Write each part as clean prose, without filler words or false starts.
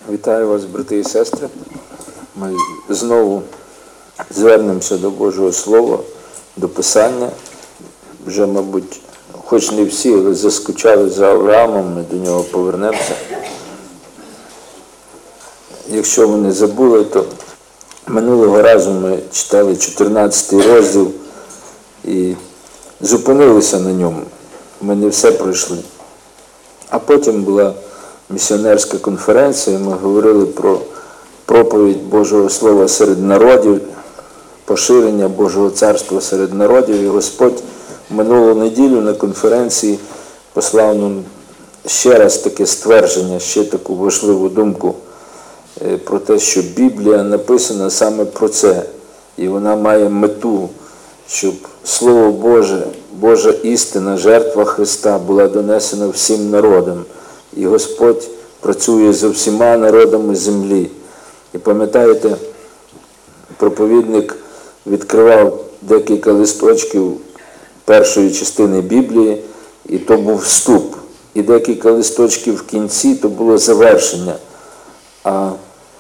Вітаю вас, брати і сестри. Ми знову звернемося до Божого Слова, до Писання. Вже, мабуть, хоч не всі, але заскучали за Авраамом, ми до нього повернемося. Якщо ви не забули, то минулого разу ми читали 14 розділ і зупинилися на ньому. Ми не все пройшли. А потім була місіонерська конференція, ми говорили про проповідь Божого Слова серед народів, поширення Божого Царства серед народів. І Господь минулу неділю на конференції послав нам ще раз таке ствердження, ще таку важливу думку про те, що Біблія написана саме про це. І вона має мету, щоб Слово Боже, Божа істина, жертва Христа була донесена всім народам. І Господь працює з усіма народами землі. І пам'ятаєте, проповідник відкривав декілька листочків першої частини Біблії, і то був вступ. І декілька листочків в кінці, то було завершення. А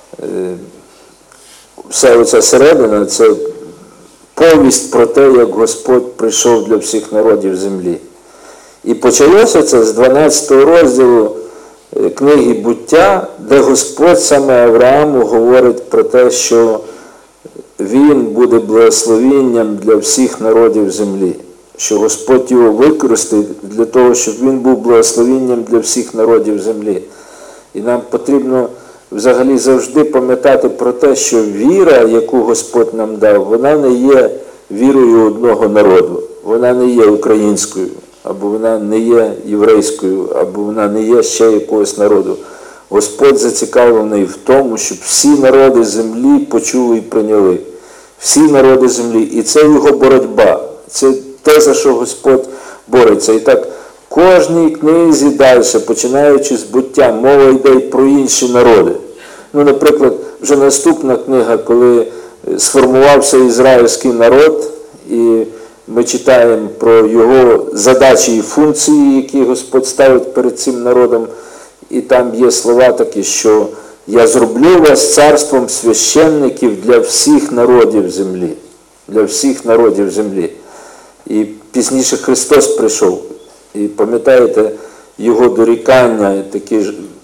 вся оця середина – це повість про те, як Господь прийшов для всіх народів землі. І почалося це з 12 розділу книги «Буття», де Господь саме Аврааму говорить про те, що він буде благословенням для всіх народів землі. Що Господь його використає для того, щоб він був благословенням для всіх народів землі. І нам потрібно взагалі завжди пам'ятати про те, що віра, яку Господь нам дав, вона не є вірою одного народу. Вона не є українською, або вона не є єврейською, або вона не є ще якогось народу. Господь зацікавлений в тому, щоб всі народи землі почули і прийняли. Всі народи землі. І це його боротьба. Це те, за що Господь бореться. І так, в кожній книзі далі, починаючи з «Буття», мова йде й про інші народи. Ну, наприклад, вже наступна книга, коли сформувався ізраїльський народ, і ми читаємо про його задачі і функції, які Господь ставить перед цим народом. І там є слова такі, що «Я зроблю вас царством священників для всіх народів землі». Для всіх народів землі. І пізніше Христос прийшов. І пам'ятаєте, його дорікання, такі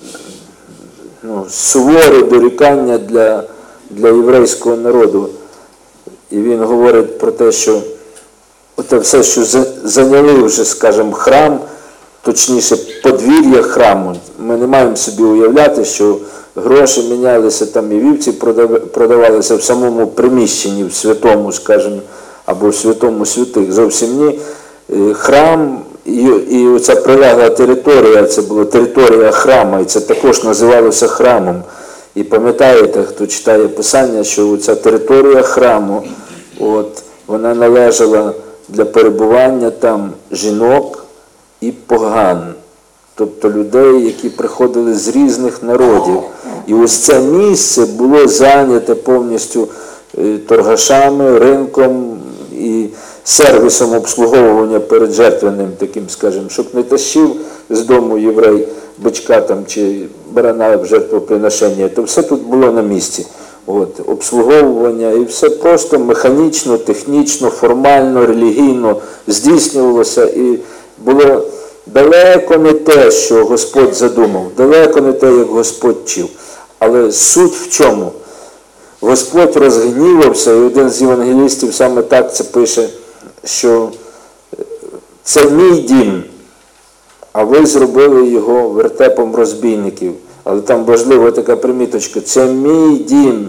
суворі дорікання для єврейського народу. І він говорить про те, що оте все, що зайняли вже, скажімо, храм, точніше, подвір'я храму. Ми не маємо собі уявляти, що гроші мінялися там і вівці продавалися в самому приміщенні, в святому, скажімо, або в святому святих. Зовсім ні. Храм і оця прилегла територія, це була територія храму, і це також називалося храмом. І пам'ятаєте, хто читає Писання, що оця територія храму, вона належала для перебування там жінок і поган, тобто людей, які приходили з різних народів. І ось це місце було зайняте повністю торгашами, ринком і сервісом обслуговування перед жертвенним таким, скажімо, щоб не тащив з дому єврей бичка там чи барана в жертвоприношення, то все тут було на місці. Обслуговування і все просто механічно, технічно, формально, релігійно здійснювалося, і було далеко не те, що Господь задумав, далеко не те, як Господь вчив. Але суть в чому? Господь розгнівався, і один з євангелістів саме так це пише, що це мій дім, а ви зробили його вертепом розбійників. Але там важлива така приміточка, це мій дім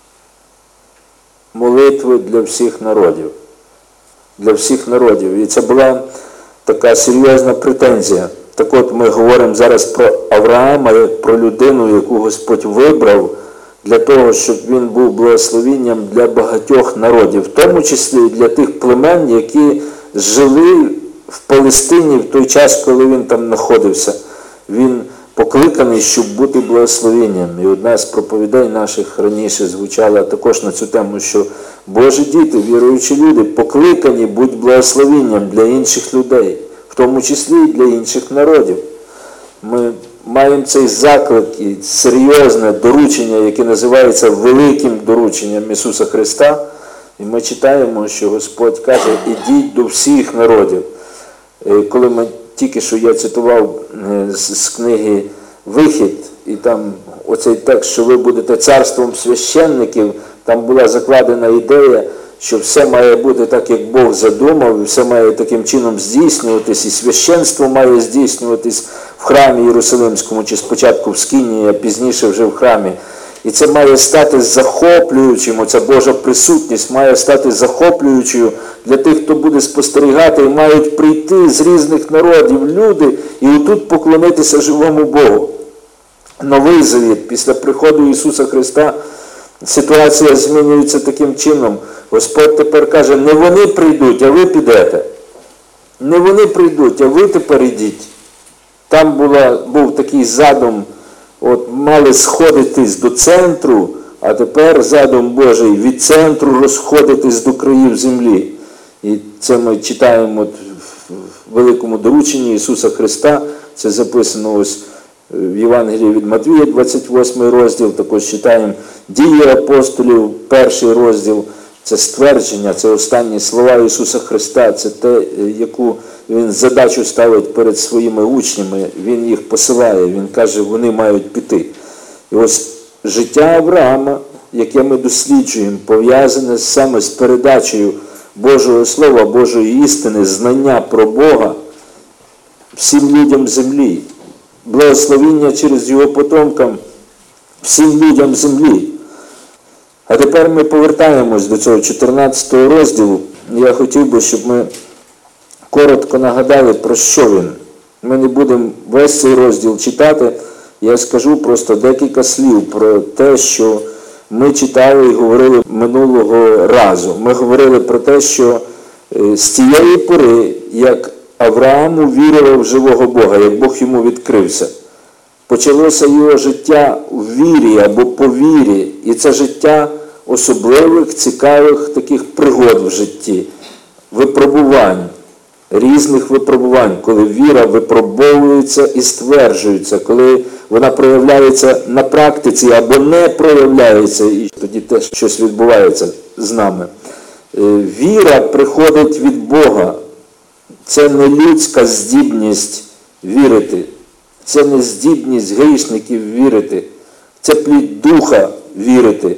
молитви для всіх народів. Для всіх народів. І це була така серйозна претензія. Так от ми говоримо зараз про Авраама, як про людину, яку Господь вибрав для того, щоб він був благословенням для багатьох народів, в тому числі і для тих племен, які жили в Палестині в той час, коли він там знаходився. Він покликаний, щоб бути благословенням. І одна з проповідей наших раніше звучала також на цю тему, що Божі діти, віруючі люди, покликані бути благословенням для інших людей, в тому числі і для інших народів. Ми маємо цей заклик і серйозне доручення, яке називається великим дорученням Ісуса Христа. І ми читаємо, що Господь каже, ідіть до всіх народів. Коли ми тільки що я цитував з книги «Вихід», і там оцей текст, що ви будете царством священників, там була закладена ідея, що все має бути так, як Бог задумав, і все має таким чином здійснюватись, і священство має здійснюватись в храмі Єрусалимському, чи спочатку в Скинії, а пізніше вже в храмі. І це має стати захоплюючим, оця Божа присутність має стати захоплюючою для тих, хто буде спостерігати, і мають прийти з різних народів люди і отут поклонитися живому Богу. Новий Завіт, після приходу Ісуса Христа, ситуація змінюється таким чином. Господь тепер каже, не вони прийдуть, а ви підете. Не вони прийдуть, а ви тепер ідіть. Там був такий задум, мали сходитись до центру, а тепер задум Божий від центру розходитись до країв землі. І це ми читаємо в великому дорученні Ісуса Христа, це записано ось в Євангелії від Матвія, 28 розділ, також читаємо Дії апостолів, 1 розділ, це ствердження, це останні слова Ісуса Христа, це те, яку Він задачу ставить перед своїми учнями, Він їх посилає, Він каже, вони мають піти. І ось життя Авраама, яке ми досліджуємо, пов'язане саме з передачею Божого Слова, Божої істини, знання про Бога всім людям землі, благословіння через його потомкам всім людям землі. А тепер ми повертаємось до цього 14 розділу. Я хотів би, щоб ми коротко нагадали, про що він. Ми не будемо весь цей розділ читати, я скажу просто декілька слів про те, що ми читали і говорили минулого разу. Ми говорили про те, що з тієї пори, як Авраам увірував в живого Бога, як Бог йому відкрився, почалося його життя в вірі або по вірі. І це життя особливих, цікавих таких пригод в житті, випробувань, різних випробувань, коли віра випробовується і стверджується, коли вона проявляється на практиці або не проявляється, і тоді теж щось відбувається з нами. Віра приходить від Бога. Це не людська здібність вірити. Це не здібність грішників вірити. Це плід Духа вірити.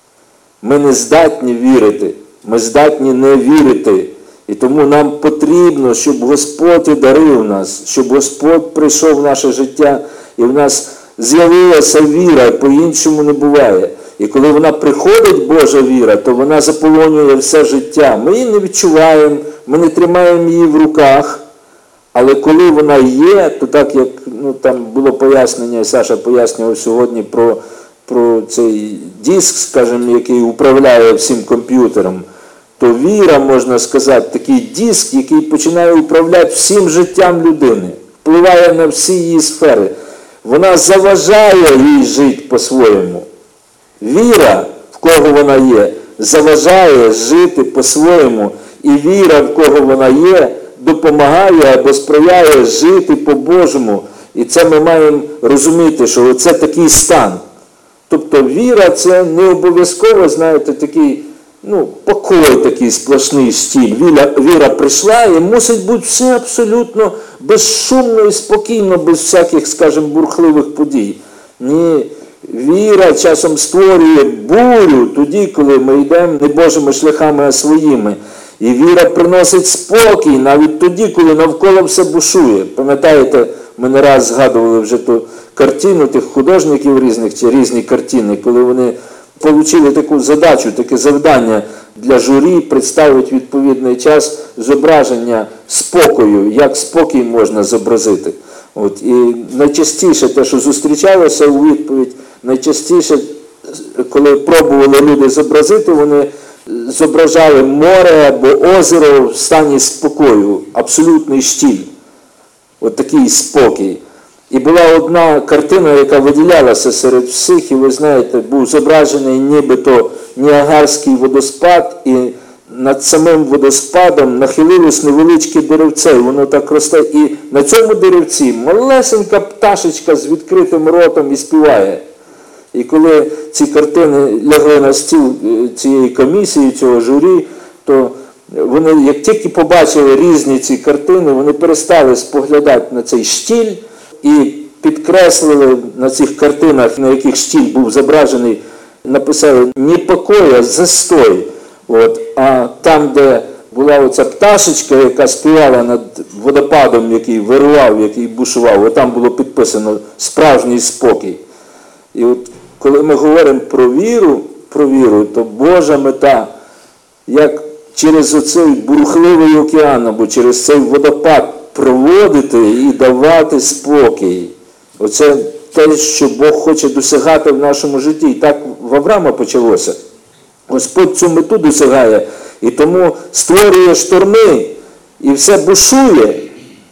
Ми не здатні вірити. Ми здатні не вірити. І тому нам потрібно, щоб Господь одарив нас, щоб Господь прийшов в наше життя і в нас з'явилася віра, по-іншому не буває. І коли вона приходить, Божа віра, то вона заполонює все життя. Ми її не відчуваємо, ми не тримаємо її в руках, але коли вона є, то так як там було пояснення, Саша пояснював сьогодні про цей диск, скажімо, який управляє всім комп'ютером, то віра, можна сказати, такий диск, який починає управляти всім життям людини, впливає на всі її сфери. Вона заважає їй жити по-своєму. Віра, в кого вона є, заважає жити по-своєму. І віра, в кого вона є, допомагає або сприяє жити по-божому. І це ми маємо розуміти, що це такий стан. Тобто віра – це не обов'язково, знаєте, такий, покой такий сплошний стіль. Віра прийшла і мусить бути все абсолютно безшумно і спокійно, без всяких, скажімо, бурхливих подій. Ні, віра часом створює бурю тоді, коли ми йдемо не Божими шляхами, а своїми. І віра приносить спокій навіть тоді, коли навколо все бушує. Пам'ятаєте, ми не раз згадували вже ту картину тих художників різних, чи різні картини, коли вони отримали таку задачу, таке завдання для журі представити відповідний час зображення спокою, як спокій можна зобразити. І найчастіше те, що зустрічалося у відповідь, найчастіше, коли пробували люди зобразити, вони зображали море або озеро в стані спокою, абсолютний штіль, такий спокій. І була одна картина, яка виділялася серед всіх, і ви знаєте, був зображений нібито Ніагарський водоспад, і над самим водоспадом нахилилось невеличке деревце, і воно так росте. І на цьому деревці малесенька пташка пташечка з відкритим ротом і співає. І коли ці картини лягли на стіл цієї комісії, цього журі, то вони, як тільки побачили різні ці картини, вони перестали споглядати на цей штіль і підкреслили на цих картинах, на яких штіль був зображений, написали не покой, а застой. А там, де була оця пташечка, яка співала над водопадом, який вирував, який бушував, там було підписано «Справжній спокій». І от коли ми говоримо про віру, то Божа мета, як через оцей бурхливий океан, або через цей водопад проводити і давати спокій. Оце те, що Бог хоче досягати в нашому житті. І так в Авраама почалося. Господь цю мету досягає, і тому створює шторми, і все бушує.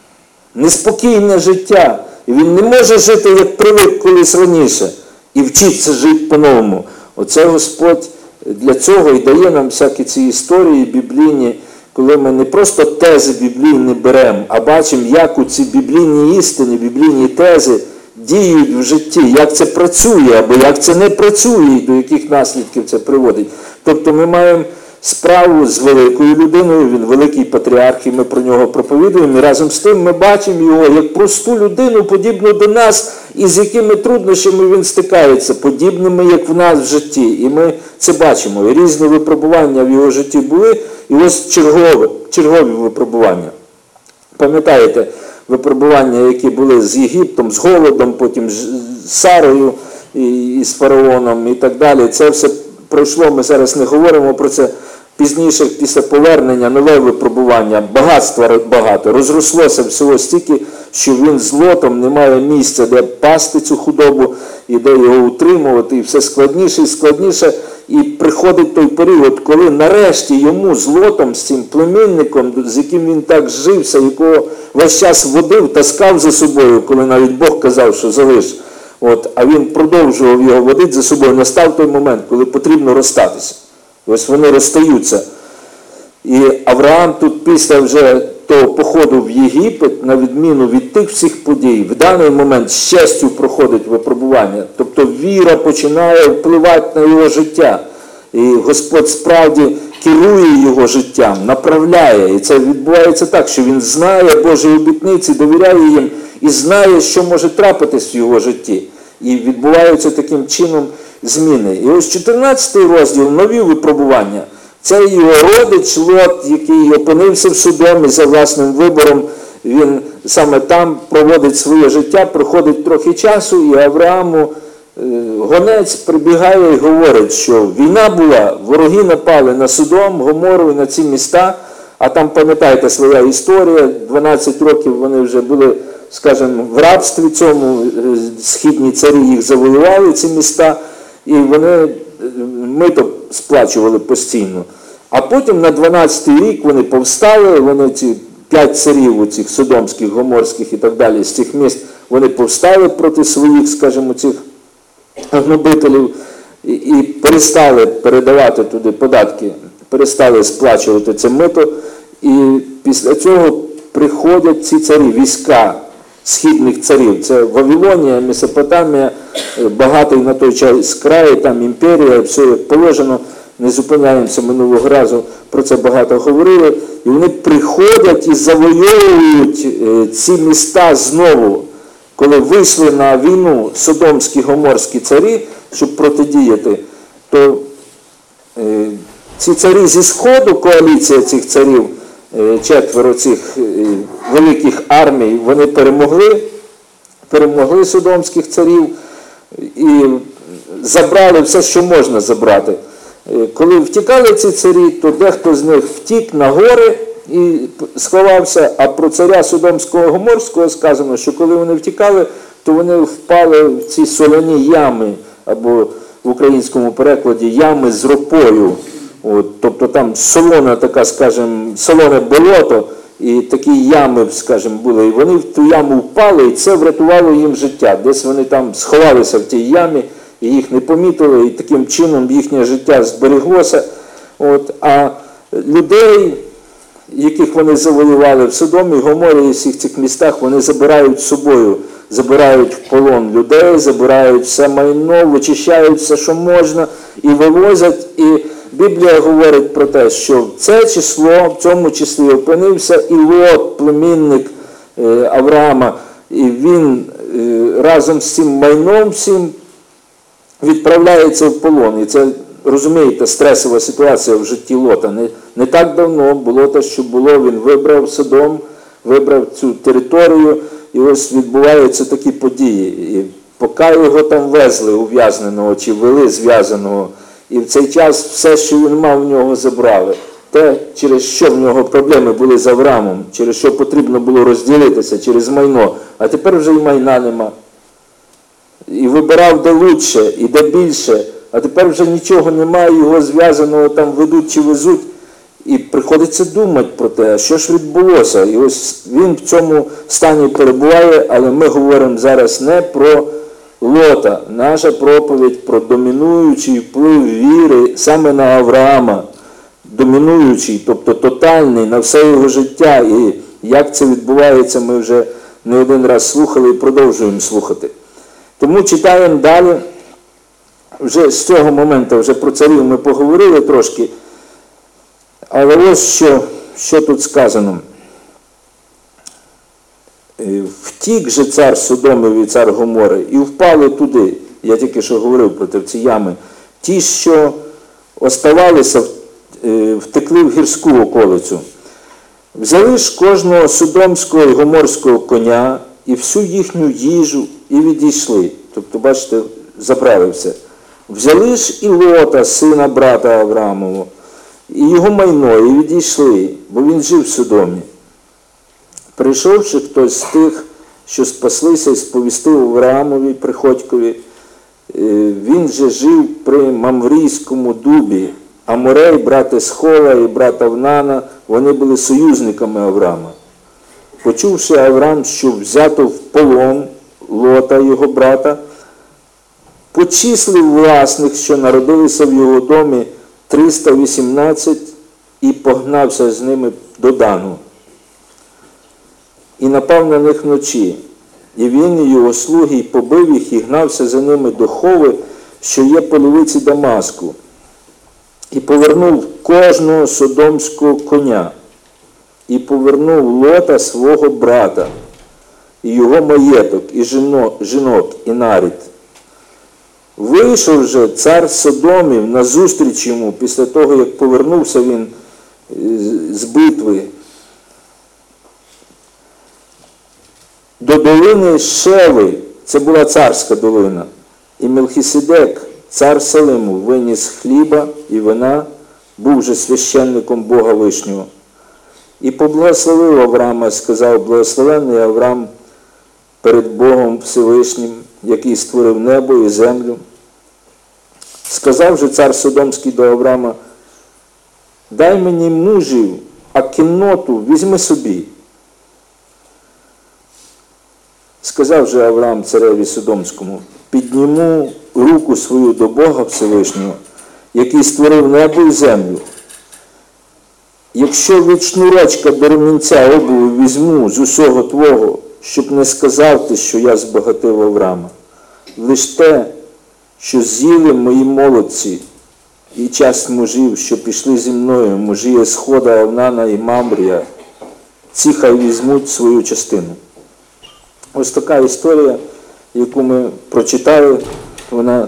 Неспокійне життя. І він не може жити, як привик колись раніше. І вчиться жити по-новому. Оце Господь для цього і дає нам всякі ці історії біблійні, коли ми не просто тези біблійні беремо, а бачимо, як у ці біблійні істини, біблійні тези діють в житті, як це працює, або як це не працює, і до яких наслідків це приводить. Тобто ми маємо справу з великою людиною, він великий патріарх, і ми про нього проповідуємо, і разом з тим ми бачимо його як просту людину, подібну до нас, і з якими труднощами він стикається, подібними, як в нас в житті. І ми це бачимо. І різні випробування в його житті були, і ось чергові випробування. Пам'ятаєте, випробування, які були з Єгиптом, з голодом, потім з Сарою і з фараоном і так далі. Це все пройшло, ми зараз не говоримо про це. Пізніше, після повернення, нове випробування, багатства багато, розрослося всього стільки, що він з Лотом не має місця, де пасти цю худобу, і де його утримувати, і все складніше і складніше. І приходить той період, коли нарешті йому з Лотом, з цим племінником, з яким він так жився, якого весь час водив, таскав за собою, коли навіть Бог казав, що залиш. А він продовжував його водити за собою. Настав той момент, коли потрібно розстатися. Ось вони розстаються. І Авраам тут після вже того походу в Єгипет, на відміну від тих всіх подій, в даний момент з честю проходить випробування. Тобто віра починає впливати на його життя. І Господь справді керує його життям, направляє. І це відбувається так, що він знає Божі обітниці, довіряє їм і знає, що може трапитись в його житті. І відбуваються таким чином зміни. І ось 14 розділ, нові випробування. Це його родич Лот, який опинився в Содомі за власним вибором. Він саме там проводить своє життя, проходить трохи часу, і Аврааму гонець прибігає і говорить, що війна була, вороги напали на Содом, Гомору і на ці міста, а там, пам'ятаєте, своя історія, 12 років вони вже були, скажімо, в рабстві цьому, східні царі їх завоювали, ці міста, і вони мито сплачували постійно. А потім на 12-й рік вони повстали, вони ці 5 царів, оцих содомських, гоморських і так далі, з цих міст, вони повстали проти своїх, скажімо, цих гнобителів і перестали передавати туди податки, перестали сплачувати це мито. І після цього приходять ці царі, війська східних царів. Це Вавилонія, Месопотамія, багатий на той час край, там імперія, все як положено. Не зупиняємося, минулого разу про це багато говорили. І вони приходять і завойовують ці міста знову, коли вийшли на війну содомські, гоморські царі, щоб протидіяти, то ці царі зі Сходу, коаліція цих царів, 4 цих великих армій, вони перемогли содомських царів і забрали все, що можна забрати. Коли втікали ці царі, то дехто з них втік на гори і сховався, а про царя Содомського Гоморського сказано, що коли вони втікали, то вони впали в ці соляні ями, або в українському перекладі ями з ропою. Тобто там солона така, скажімо, солоне болото, і такі ями, скажімо, були. І вони в ту яму впали, і це врятувало їм життя. Десь вони там сховалися в тій ямі, і їх не помітили, і таким чином їхнє життя збереглося. А людей, яких вони завоювали в Содомі, Гоморі і всіх цих містах, вони забирають з собою забирають в полон людей, забирають все майно, вичищають все, що можна, і вивозять. І Біблія говорить про те, що в це число, в цьому числі опинився і Лот, племінник Авраама, і він разом з цим майном всім відправляється в полон. І це, розумієте, стресова ситуація в житті Лота. Не так давно було те, що було, він вибрав Содом, вибрав цю територію, і ось відбуваються такі події. І поки його там везли ув'язненого чи вели зв'язаного, і в цей час все, що він мав, в нього забрали. Те, через що в нього проблеми були з Авраамом, через що потрібно було розділитися, через майно. А тепер вже і майна нема. І вибирав де лучше, і де більше. А тепер вже нічого немає, його зв'язаного там ведуть чи везуть. І приходиться думати про те, що ж відбулося. І ось він в цьому стані перебуває, але ми говоримо зараз не про Лота. Наша проповідь про домінуючий вплив віри саме на Авраама. Домінуючий, тобто тотальний на все його життя. І як це відбувається, ми вже не один раз слухали і продовжуємо слухати. Тому читаємо далі. Вже з цього моменту, вже про царів ми поговорили трошки. Але ось що тут сказано. Втік же цар Содомів і цар Гомори, і впали туди, я тільки що говорив про ці ями, ті, що оставалися, втекли в гірську околицю. Взяли ж кожного содомського і гоморського коня і всю їхню їжу і відійшли. Тобто, бачите, забрали все. Взяли ж і Лота, сина брата Авраамового, і його майно, і відійшли, бо він жив в Содомі. Прийшовши хтось з тих, що спаслися, і сповістив Авраамові приходькові, він же жив при Мамрійському дубі, а Морей, брат Есхола і брат Авнана, вони були союзниками Авраама. Почувши Авраам, що взято в полон Лота, його брата, почислив власних, що народилися в його домі, 318, і погнався з ними до Дану. І напав на них вночі. І він і його слуги, і побив їх, і гнався за ними до Хови, що є по лівиці Дамаску. І повернув кожного содомського коня, і повернув Лота свого брата, і його маєток, і жінок, і нарід. Вийшов же цар Содомів назустріч йому, після того, як повернувся він з битви, до долини Шеви, це була царська долина, і Мелхіседек, цар Салиму, виніс хліба і вина, був же священником Бога Вишнього. І поблагословив Авраама, сказав: благословенний Авраам перед Богом Всевишнім, який створив небо і землю. Сказав же цар Содомський до Авраама: дай мені мужів, а кінноту візьми собі. Сказав же Авраам цареві Содомському: підніму руку свою до Бога Всевишнього, який створив небо і землю. Якщо від шнурочка до ремінця обуви візьму з усього твого, щоб не сказав ти, що я збагатив Авраама. Лиш те, що з'їли мої молодці і часть мужів, що пішли зі мною, мужі Есхода, Авнана і Мамрія, ці хай візьмуть свою частину. Ось така історія, яку ми прочитали, вона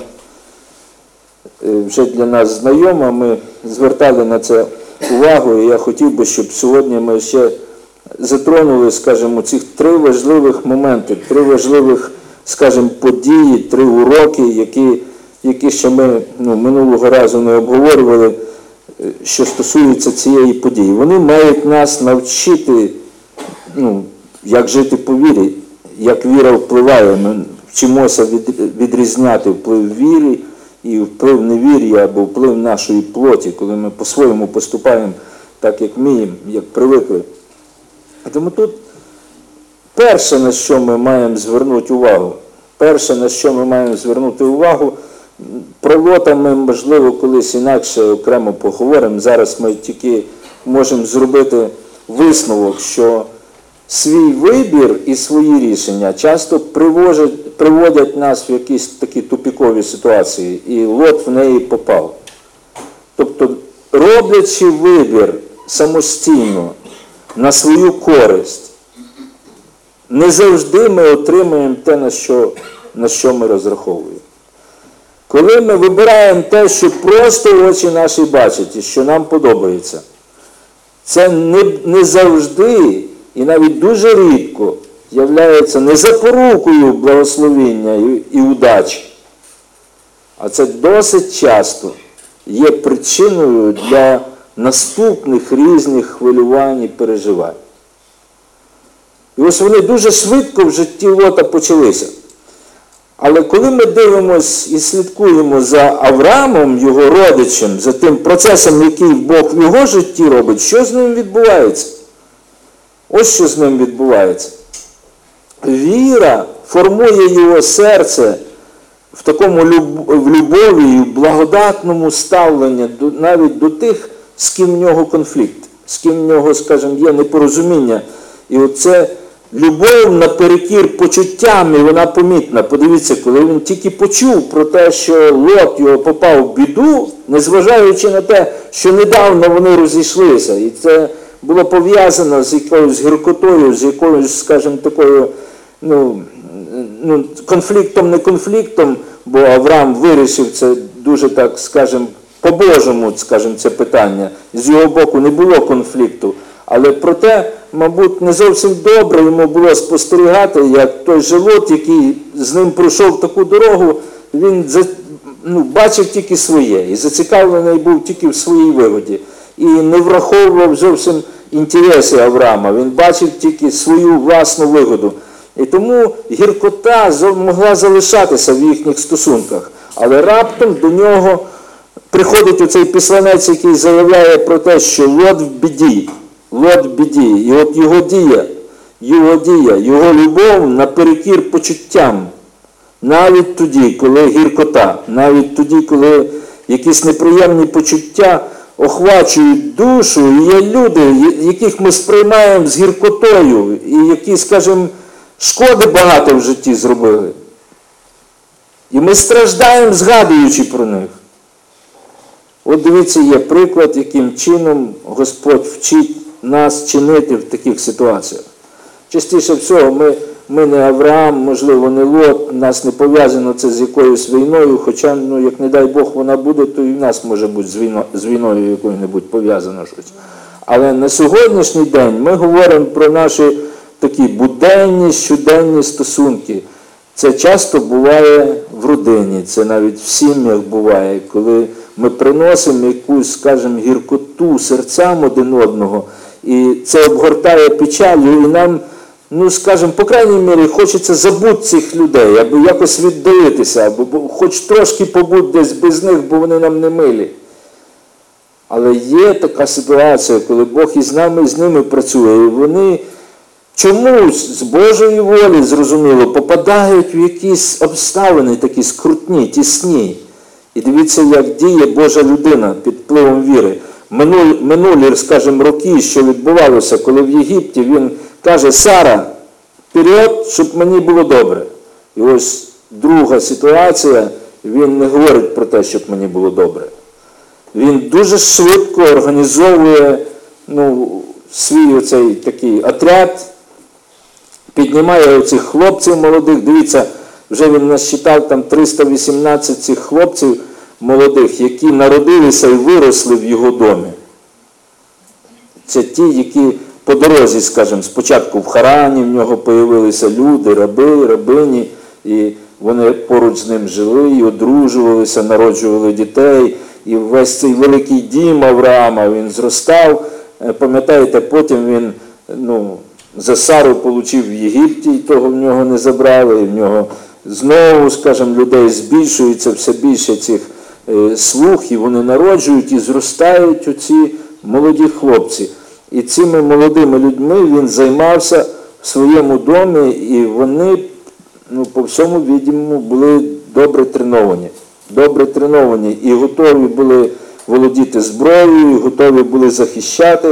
вже для нас знайома, ми звертали на це увагу, і я хотів би, щоб сьогодні ми ще затронули, скажімо, цих три важливих моменти, три важливих, скажімо, події, три уроки, які ще ми минулого разу не обговорювали, що стосуються цієї події. Вони мають нас навчити, як жити по вірі, як віра впливає. Ми вчимося відрізняти вплив віри і вплив невір'я або вплив нашої плоті, коли ми по-своєму поступаємо так, як вміємо, як привикли. Тому тут перше, на що ми маємо звернути увагу, про Лота ми, можливо, колись інакше окремо поговоримо. Зараз ми тільки можемо зробити висновок, що свій вибір і свої рішення часто приводять нас в якісь такі тупікові ситуації, і Лот в неї попав. Тобто, роблячи вибір самостійно, на свою користь, не завжди ми отримаємо те, на що ми розраховуємо. Коли ми вибираємо те, що просто очі наші бачать і що нам подобається, це не завжди і навіть дуже рідко являється не запорукою благословіння і удачі, а це досить часто є причиною для наступних різних хвилювань і переживань. І ось вони дуже швидко в житті Лота почалися. Але коли ми дивимося і слідкуємо за Авраамом, його родичем, за тим процесом, який Бог в його житті робить, що з ним відбувається? Ось що з ним відбувається. Віра формує його серце в такому любові і в благодатному ставленні навіть до тих, з ким в нього конфлікт, з ким в нього, скажімо, є непорозуміння. І оце любов наперекір почуттям, і вона помітна. Подивіться, коли він тільки почув про те, що Лот його попав в біду, незважаючи на те, що недавно вони розійшлися. І це було пов'язано з якоюсь гіркотою, з якоюсь, скажімо, такою, конфліктом, не конфліктом, бо Авраам вирішив це дуже так, скажімо, по-божому, скажімо, це питання. З його боку не було конфлікту. Але проте, мабуть, не зовсім добре йому було спостерігати, як той же Лот, який з ним пройшов таку дорогу, він бачив тільки своє і зацікавлений був тільки в своїй вигоді. І не враховував зовсім інтереси Авраама, він бачив тільки свою власну вигоду. І тому гіркота могла залишатися в їхніх стосунках. Але раптом до нього приходить оцей післанець, який заявляє про те, що Лот в біді. Лот в біді. І от його любов наперекір почуттям. Навіть тоді, коли гіркота, навіть тоді, коли якісь неприємні почуття охвачують душу, і є люди, яких ми сприймаємо з гіркотою, і які, скажімо, шкоди багато в житті зробили. І ми страждаємо, згадуючи про них. От дивіться, є приклад, яким чином Господь вчить нас чинити в таких ситуаціях. Частіше всього, ми не Авраам, можливо, не Лот, нас не пов'язано це з якоюсь війною, хоча, як не дай Бог вона буде, то і в нас може бути з війною якою-небудь пов'язано щось. Але на сьогоднішній день ми говоримо про наші такі буденні, щоденні стосунки. Це часто буває в родині, це навіть в сім'ях буває, коли ми приносимо якусь, скажімо, гіркоту серцям один одного, і це обгортає печалью, і нам, скажімо, по крайній мірі, хочеться забути цих людей, або якось віддалитися, або хоч трошки побути десь без них, бо вони нам не милі. Але є така ситуація, коли Бог із нами, і з ними працює, і вони чомусь з Божої волі, зрозуміло, попадають в якісь обставини такі скрутні, тісні. І дивіться, як діє Божа людина під впливом віри. Минулі, скажімо, роки, що відбувалося, коли в Єгипті він каже: Сара, вперед, щоб мені було добре. І ось друга ситуація, він не говорить про те, щоб мені було добре. Він дуже швидко організовує свій оцей такий отряд, піднімає оцих хлопців молодих. Дивіться, вже він насчитав там 318 цих хлопців молодих, які народилися і виросли в його домі. Це ті, які по дорозі, скажімо, спочатку в Харані в нього появилися люди, раби, рабині, і вони поруч з ним жили, і одружувалися, народжували дітей, і весь цей великий дім Авраама, він зростав. Пам'ятаєте, потім він, за Сару отримав в Єгипті, і того в нього не забрали, і в нього знову, скажімо, людей збільшується все більше цих слуг, і вони народжують і зростають оці молоді хлопці. І цими молодими людьми він займався в своєму домі, і вони, по всьому відомому, були добре треновані, і готові були володіти зброєю, і готові були захищати.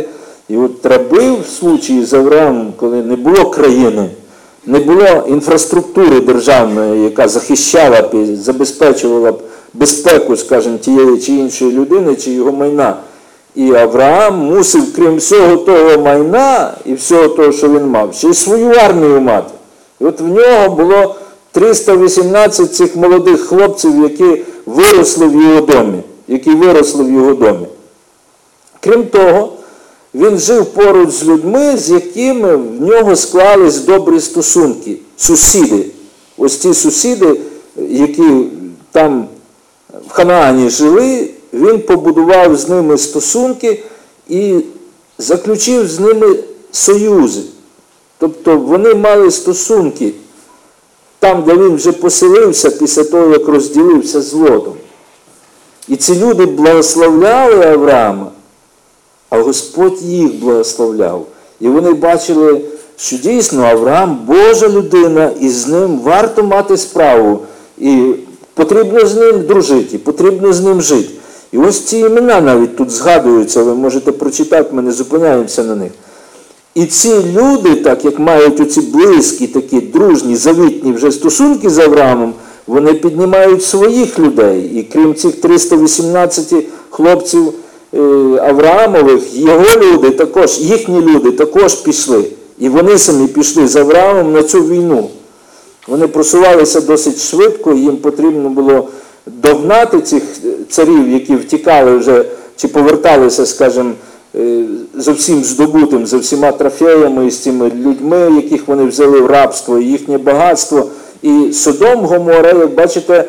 І от раби в случаї з Авраамом, коли не було країни, не було інфраструктури державної, яка захищала б і забезпечувала б безпеку, скажімо, тієї чи іншої людини, чи його майна. І Авраам мусив, крім всього того майна і всього того, що він мав, ще й свою армію мати. І от в нього було 318 цих молодих хлопців, які виросли в його домі. Крім того, він жив поруч з людьми, з якими в нього склались добрі стосунки. Сусіди. Ось ці сусіди, які там в Ханаані жили, він побудував з ними стосунки і заключив з ними союзи. Тобто вони мали стосунки там, де він вже поселився після того, як розділився з Лотом. І ці люди благословляли Авраама, а Господь їх благословляв. І вони бачили, що дійсно Авраам – Божа людина, і з ним варто мати справу. І потрібно з ним дружити, потрібно з ним жити. І ось ці імена навіть тут згадуються, ви можете прочитати, ми не зупиняємося на них. І ці люди, так як мають оці близькі, такі дружні, завітні вже стосунки з Авраамом, вони піднімають своїх людей. І крім цих 318 хлопців Авраамових, його люди також, їхні люди також пішли. І вони самі пішли з Авраамом на цю війну. Вони просувалися досить швидко, їм потрібно було догнати цих царів, які втікали вже, чи поверталися, скажімо, за всім здобутим, за всіма трофеями і з цими людьми, яких вони взяли в рабство, і їхнє багатство. І Содом, Гомора, як бачите,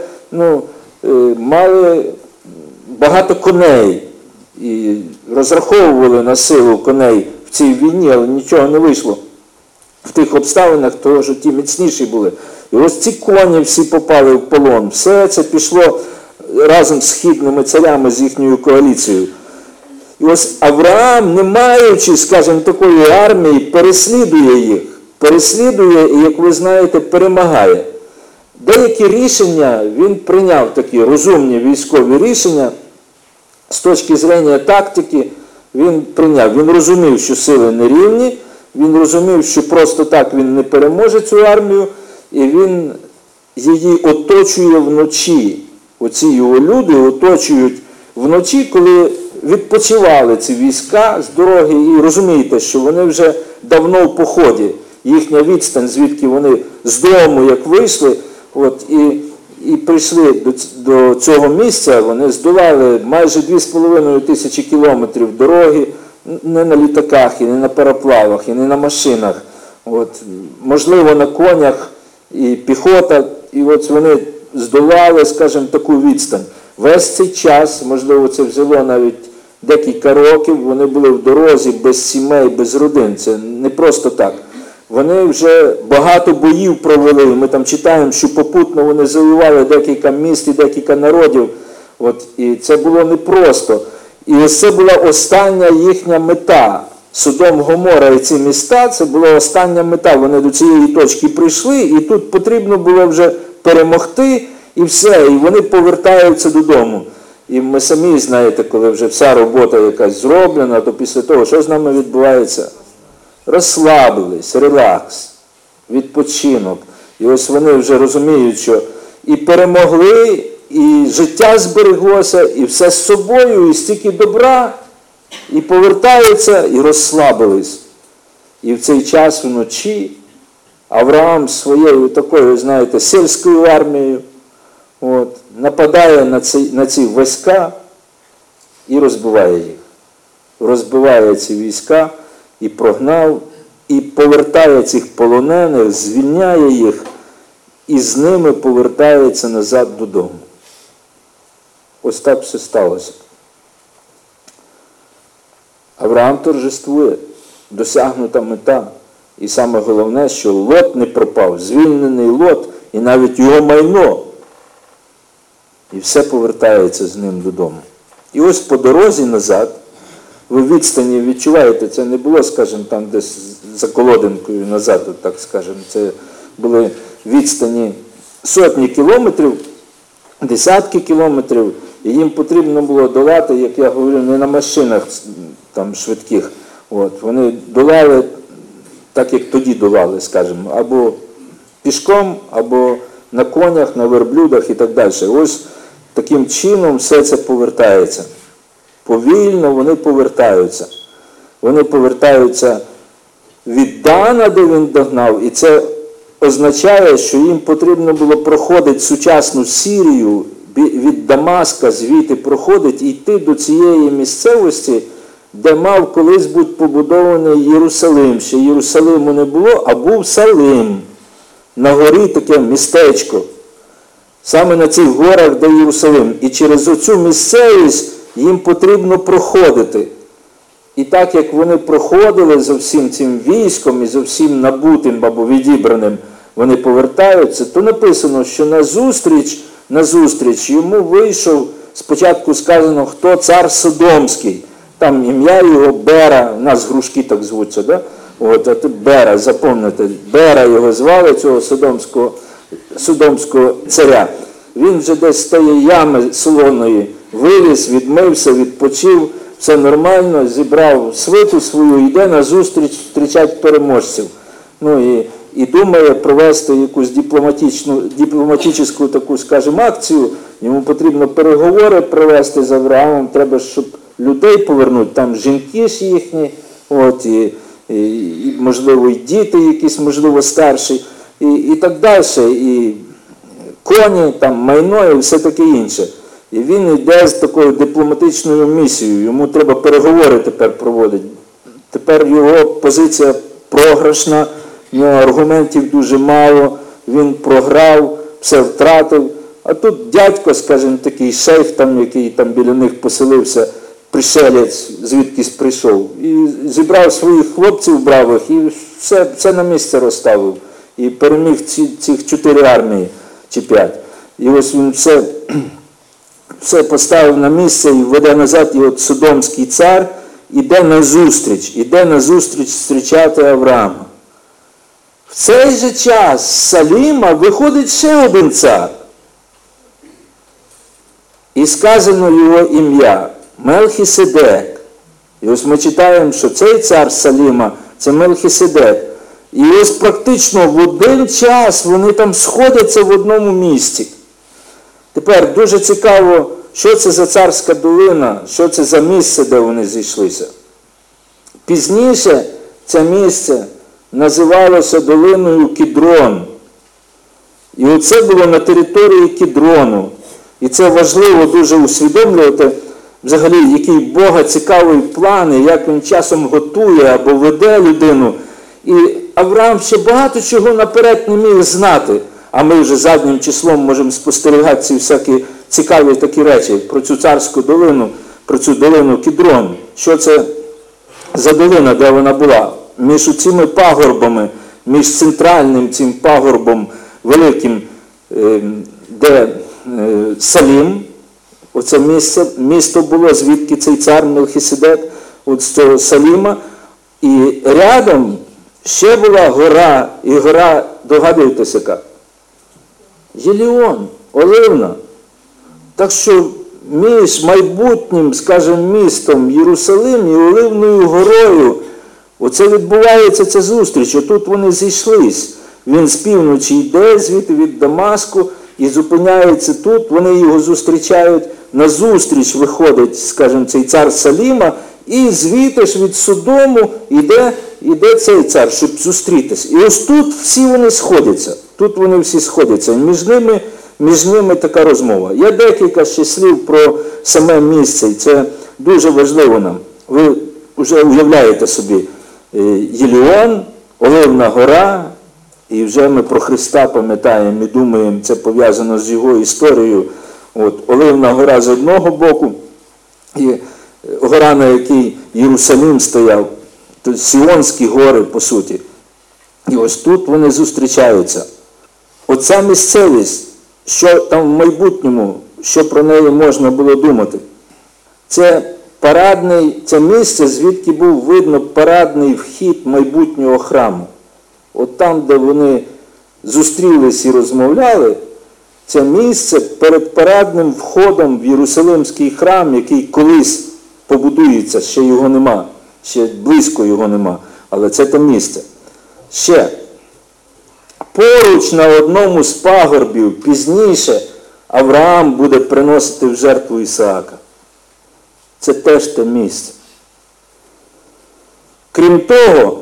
мали багато коней і розраховували на силу коней в цій війні, але нічого не вийшло в тих обставинах, того, що ті міцніші були. І ось ці коні всі попали в полон. Все це пішло разом з східними царями, з їхньою коаліцією. І ось Авраам, не маючи, скажімо, такої армії, переслідує їх. Переслідує і, як ви знаєте, перемагає. Деякі рішення він прийняв, такі розумні військові рішення, з точки зрення тактики він прийняв. Він розумів, що сили нерівні, він розумів, що просто так він не переможе цю армію, і він її оточує вночі. Оці його люди оточують вночі, коли відпочивали ці війська з дороги, і розумієте, що вони вже давно в поході. Їхня відстань, звідки вони з дому, як вийшли, і прийшли до цього місця, вони здолали майже 2500 кілометрів дороги, не на літаках, і не на пароплавах, і не на машинах. Можливо, на конях і піхота, і от вони здолали, скажімо, таку відстань. Весь цей час, можливо, це взяло навіть декілька років, вони були в дорозі без сімей, без родин. Це не просто так. Вони вже багато боїв провели. Ми там читаємо, що попутно вони завоювали декілька міст і декілька народів. І це було непросто. І ось це була остання їхня мета. Содом, Гомора і ці міста, це була остання мета. Вони до цієї точки прийшли, і тут потрібно було вже перемогти, і все. І вони повертаються додому. І ми самі знаєте, коли вже вся робота якась зроблена, то після того, що з нами відбувається? Розслабились, релакс, відпочинок. І ось вони вже розуміють, що і перемогли, і життя збереглося, і все з собою, і стільки добра, і повертаються, і розслабились. І в цей час вночі Авраам своєю такою, знаєте, сільською армією нападає на ці війська і розбиває їх. Розбиває ці війська і прогнав, і повертає цих полонених, звільняє їх, і з ними повертається назад додому. Ось так все сталося. Авраам торжествує, досягнута мета. І саме головне, що Лот не пропав, звільнений Лот, і навіть його майно. І все повертається з ним додому. І ось по дорозі назад, ви відстані відчуваєте, це не було, скажімо, там десь за колодинкою назад, так скажімо, це були відстані сотні кілометрів, десятки кілометрів, і їм потрібно було долати, як я говорю, не на машинах там швидких, От, вони долали так, як тоді долали, скажімо, або пішком, або на конях, на верблюдах і так далі. Ось таким чином все це повертається. Повільно вони повертаються. Вони повертаються від Дана, де він догнав, і це означає, що їм потрібно було проходити сучасну Сирію, від Дамаска звідти проходить і йти до цієї місцевості, де мав колись бути побудований Єрусалим. Ще Єрусалиму не було, а був Салим. На горі таке містечко. Саме на цих горах, де Єрусалим. І через оцю місцевість їм потрібно проходити. І так, як вони проходили за всім цим військом і за всім набутим або відібраним, вони повертаються, то написано, що назустріч йому вийшов, спочатку сказано, хто цар Содомський. Там ім'я його Бера, у нас грушки так звуться, да? От, а тут Бера, запам'ятайте, Бера його звали, цього содомського царя. Він вже десь з тієї ями солоної виліз, відмився, відпочив, все нормально, зібрав свиту свою, йде на зустріч зустрічати переможців. Ну і думає провести якусь дипломатичну таку, скажімо, акцію. Йому потрібно переговори провести з Авраамом, треба, щоб людей повернути, там жінки ж їхні, от, і можливо, і діти якісь, можливо, старші, і так далі, і коні, там, майно і все таке інше. І він йде з такою дипломатичною місією, йому треба переговори тепер проводити. Тепер його позиція програшна, в нього аргументів дуже мало, він програв, все втратив. А тут дядько, скажімо, такий шейх, там, який там біля них поселився, пришелець, звідкись прийшов. І зібрав своїх хлопців бравих і все на місце розставив. І переміг цих 4 армії чи 5. І ось він все поставив на місце і веде назад, і от Содомський цар іде на зустріч зустрічати Авраама. В цей же час з Саліма виходить ще один цар. І сказано його ім'я Мелхіседек. І ось ми читаємо, що цей цар Саліма – це Мелхіседек. І ось практично в один час вони там сходяться в одному місці. Тепер дуже цікаво, що це за царська долина, що це за місце, де вони зійшлися. Пізніше це місце називалося долиною Кідрон. І оце було на території Кідрону. І це важливо дуже усвідомлювати, взагалі, який Бога цікавий план, і як він часом готує або веде людину. І Авраам ще багато чого наперед не міг знати, а ми вже заднім числом можемо спостерігати ці всякі цікаві такі речі про цю царську долину, про цю долину Кідрон. Що це за долина, де вона була? Між цими пагорбами, між центральним цим пагорбом великим, де Салім, оце місто було, звідки цей цар Мелхіседек, от з цього Саліма, і рядом ще була гора, і гора, догадуєтеся яка? Єліон, Оливна. Так що між майбутнім, скажімо, містом Єрусалим і Оливною горою, оце відбувається ця зустріч, отут вони зійшлись. Він з півночі йде, звідти від Дамаску, і зупиняється тут, вони його зустрічають, на зустріч виходить, скажімо, цей цар Саліма, і звідти ж від Содому йде цей цар, щоб зустрітися. І ось тут всі вони сходяться, тут вони всі сходяться, і між ними така розмова. Є декілька ще слів про саме місце, і це дуже важливо нам. Ви вже уявляєте собі Єліон, Оливна гора, і вже ми про Христа пам'ятаємо і думаємо, це пов'язано з його історією. От, Оливна гора з одного боку, і гора, на якій Єрусалим стояв, то Сіонські гори, по суті. І ось тут вони зустрічаються. Оця місцевість, що там в майбутньому, що про неї можна було думати. Це місце, звідки був видно парадний вхід майбутнього храму. От там, де вони зустрілись і розмовляли, це місце перед парадним входом в Єрусалимський храм, який колись побудується, ще його нема. ще близько його нема, але це те місце. Ще. Поруч на одному з пагорбів пізніше Авраам буде приносити в жертву Ісаака. Це теж те місце. Крім того,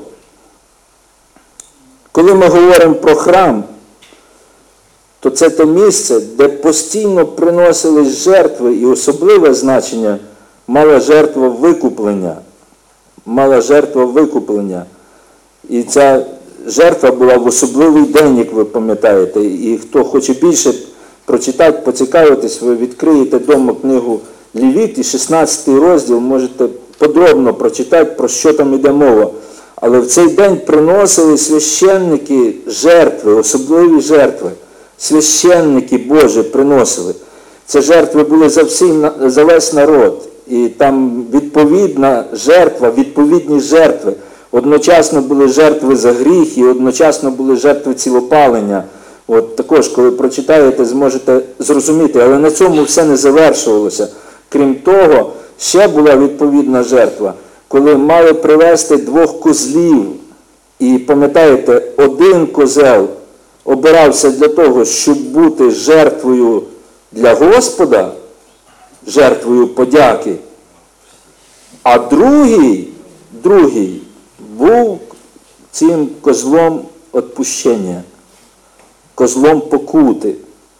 коли ми говоримо про храм, то це те місце, де постійно приносились жертви, і особливе значення мала жертва викуплення. Мала жертва викуплення. І ця жертва була в особливий день, як ви пам'ятаєте. І хто хоче більше прочитати, поцікавитись, ви відкриєте вдома книгу Левіт, і 16 розділ можете подробно прочитати, про що там іде мова. Але в цей день приносили священники жертви, особливі жертви. Священники Божі приносили. Це жертви були за весь народ. І там відповідна жертва, відповідні жертви. Одночасно були жертви за гріх і одночасно були жертви цілопалення. От також, коли прочитаєте, зможете зрозуміти. Але на цьому все не завершувалося. Крім того, ще була відповідна жертва, коли мали привезти 2 козлів. І пам'ятаєте, один козел обирався для того, щоб бути жертвою для Господа, жертвою подяки, а другий був цим козлом відпущення, козлом покути.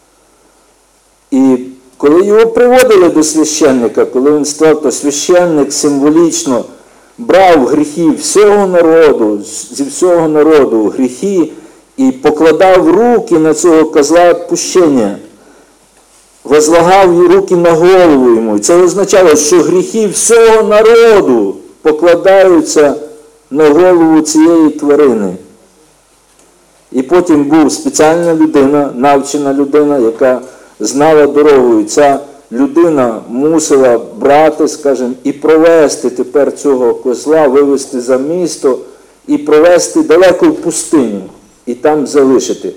І коли його приводили до священника, коли він став, то священник символічно брав гріхи всього народу, зі всього народу гріхи, і покладав руки на цього козла відпущення, возлагав руки на голову йому. Це означало, що гріхи всього народу покладаються на голову цієї тварини. І потім був спеціальна людина, навчена людина, яка знала дорогу. І ця людина мусила брати, скажімо, і провести тепер цього козла, вивести за місто і провести далеко в пустиню. І там залишити.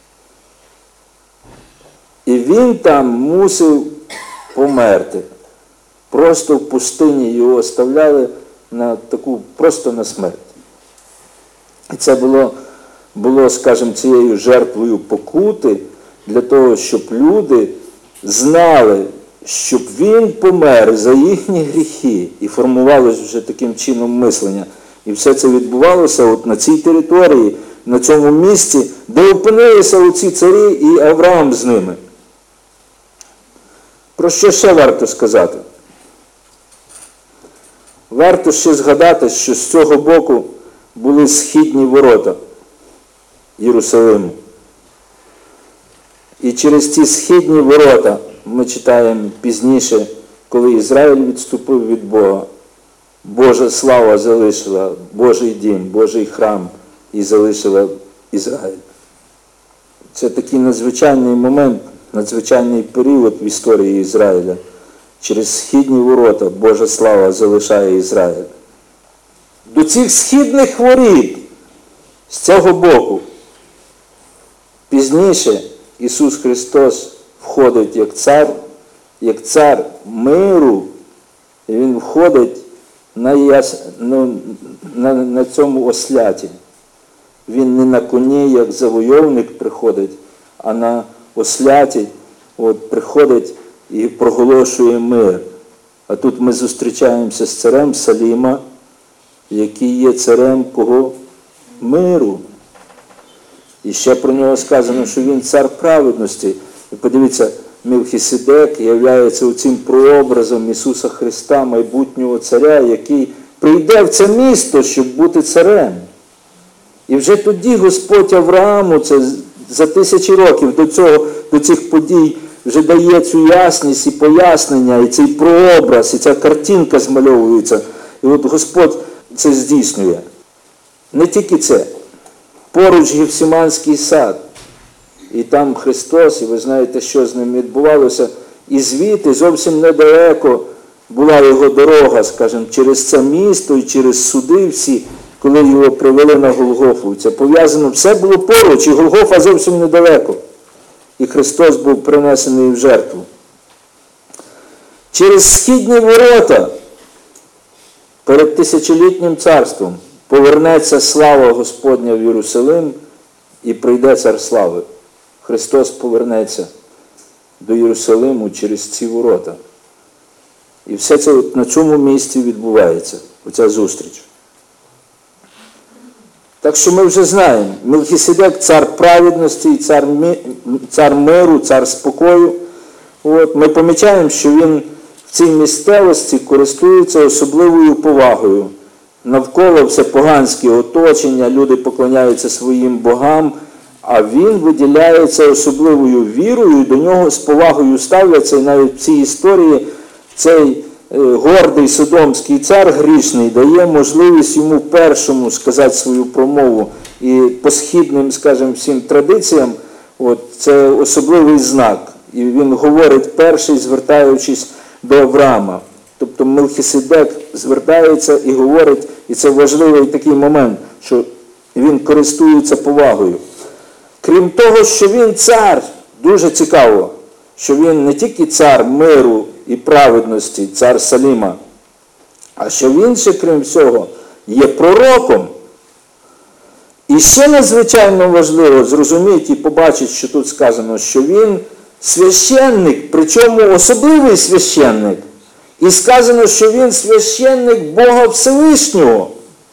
І він там мусив померти. Просто в пустині його оставляли на таку, просто на смерть. І це було, скажімо, цією жертвою покути, для того, щоб люди знали, щоб він помер за їхні гріхи. І формувалося вже таким чином мислення. І все це відбувалося от на цій території, на цьому місці, де опинилися оці царі і Авраам з ними. Про що ще варто сказати? Варто ще згадати, що з цього боку були східні ворота Єрусалиму. І через ці східні ворота, ми читаємо пізніше, коли Ізраїль відступив від Бога, Божа слава залишила Божий дім, Божий храм і залишила Ізраїль. Це такий надзвичайний момент, надзвичайний період в історії Ізраїля. Через східні ворота Божа слава залишає Ізраїль. До цих східних воріт, з цього боку, пізніше Ісус Христос входить як цар миру, і Він входить на цьому осляті. Він не на коні, як завойовник приходить, а на осляті приходить і проголошує мир. А тут ми зустрічаємося з царем Саліма, який є царем кого? Миру. І ще про нього сказано, що він цар праведності. І подивіться, Мелхіседек являється оцим прообразом Ісуса Христа, майбутнього царя, який прийде в це місто, щоб бути царем. І вже тоді Господь Аврааму, це за 1000 років до цих подій, вже дає цю ясність і пояснення, і цей прообраз, і ця картинка змальовується. І от Господь це здійснює. Не тільки це. Поруч Гефсиманський сад. І там Христос, і ви знаєте, що з ним відбувалося. І звідти зовсім недалеко була його дорога, скажімо, через це місто і через суди всі, коли його привели на Голгофу. Це пов'язано, все було поруч, і Голгофа зовсім недалеко. І Христос був принесений в жертву. Через східні ворота, перед тисячолітнім царством повернеться слава Господня в Єрусалим і прийде цар слави. Христос повернеться до Єрусалиму через ці ворота. І все це на цьому місці відбувається, оця зустріч. Так що ми вже знаємо, Мелхіседек – цар праведності, цар миру, цар спокою. Ми помічаємо, що він в цій місцевості користується особливою повагою. Навколо все поганське оточення, люди поклоняються своїм богам, а він виділяється особливою вірою, до нього з повагою ставляться, і навіть в цій історії цей гордий содомський цар грішний дає можливість йому першому сказати свою промову. І по східним, скажімо, всім традиціям, це особливий знак. І він говорить перший, звертаючись до Авраама. Тобто Мелхіседек звертається і говорить, і це важливий такий момент, що він користується повагою. Крім того, що він цар, дуже цікаво, що він не тільки цар миру і праведності, цар Саліма, а що він ще, крім всього, є пророком. І ще надзвичайно важливо зрозуміти і побачити, що тут сказано, що він священник, причому особливий священник. І сказано, що він священник Бога Всевишнього.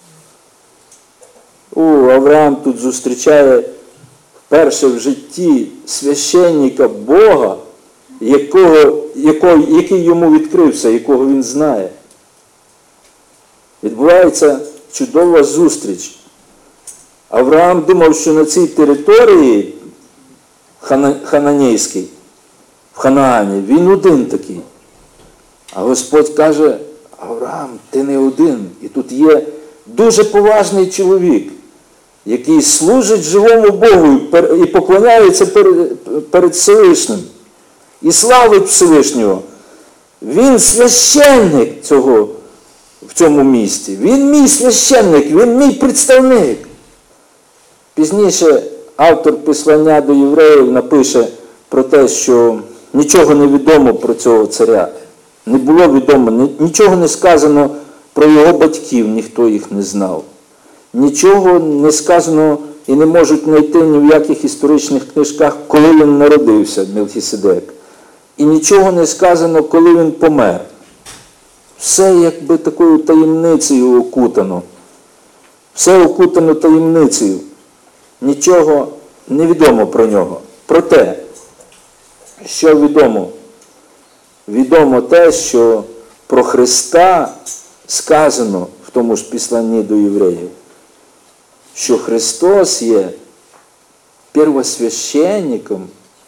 Авраам тут зустрічає вперше в житті священника Бога, який йому відкрився, якого він знає. Відбувається чудова зустріч. Авраам думав, що на цій території хананейській, в Ханаані, він один такий. А Господь каже: Авраам, ти не один. І тут є дуже поважний чоловік, який служить живому Богу і поклоняється перед Всевишнім. І славить Всевишнього. Він священник в цьому місті. Він мій священник, він мій представник. Пізніше автор послання до євреїв напише про те, що нічого не відомо про цього царя. Не було відомо, нічого не сказано про його батьків, ніхто їх не знав. Нічого не сказано і не можуть знайти ні в яких історичних книжках, коли він народився, Мелхіседек. І нічого не сказано, коли він помер. Все якби такою таємницею окутано. Все окутано таємницею. Нічого не відомо про нього. Проте, що відомо? Відомо те, що про Христа сказано в тому ж післанні до євреїв, що Христос є первосвященником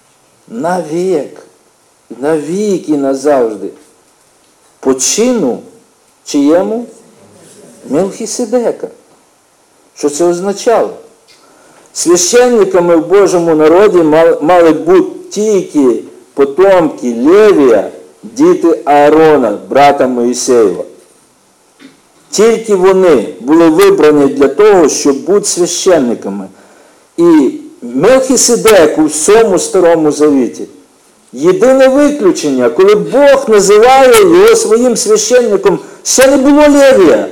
навік і назавжди. По чину чиєму? Мелхіседека. Що це означало? Священниками в Божому народі мали бути тільки потомки Левія, діти Аарона, брата Моїсеєва. Тільки вони були вибрані для того, щоб бути священниками. І Мелхіседек у всьому Старому Завіті єдине виключення, коли Бог називає його своїм священником, ще не було Левія,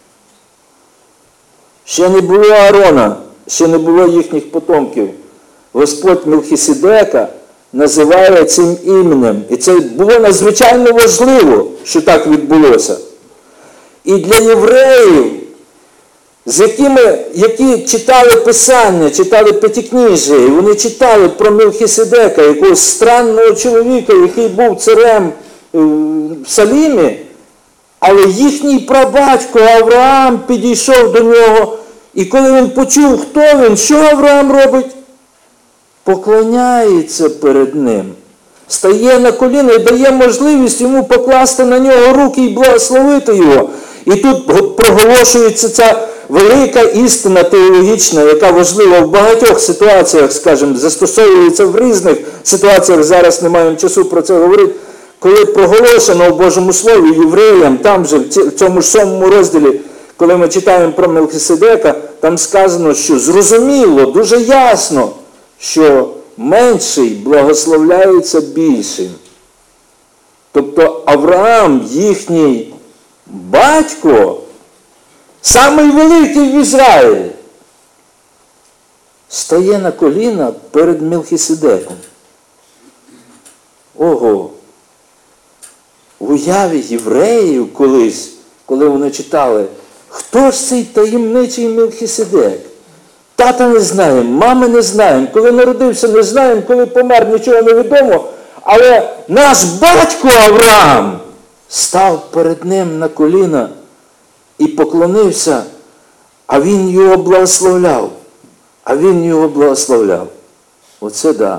ще не було Аарона, ще не було їхніх потомків. Господь Мелхіседека називає цим іменем. І це було надзвичайно важливо, що так відбулося. І для євреїв, які читали Писання, читали П'ятикнижжя, і вони читали про Мелхіседека, якогось странного чоловіка, який був царем в Салімі, але їхній прабатько Авраам підійшов до нього, і коли він почув, хто він, що Авраам робить? Поклоняється перед ним, стає на коліна і дає можливість йому покласти на нього руки і благословити його. І тут проголошується ця велика істина теологічна, яка важлива в багатьох ситуаціях, скажімо, застосовується в різних ситуаціях, зараз не маємо часу про це говорити, коли проголошено в Божому Слові євреям, там же, в цьому ж 7 розділі, коли ми читаємо про Мелхіседека, там сказано, що зрозуміло, дуже ясно, що менший благословляється більшим. Тобто Авраам, їхній батько, самий великий в Ізраїлі, стає на коліна перед Мелхиседеком. Ого! В уяві євреїв колись, коли вони читали, хто ж цей таємничий Мелхиседек? Тата не знаємо, мами не знаємо, коли народився не знаємо, коли помер нічого не відомо, але наш батько Авраам став перед ним на коліна і поклонився, а він його благословляв. А він його благословляв. Оце да.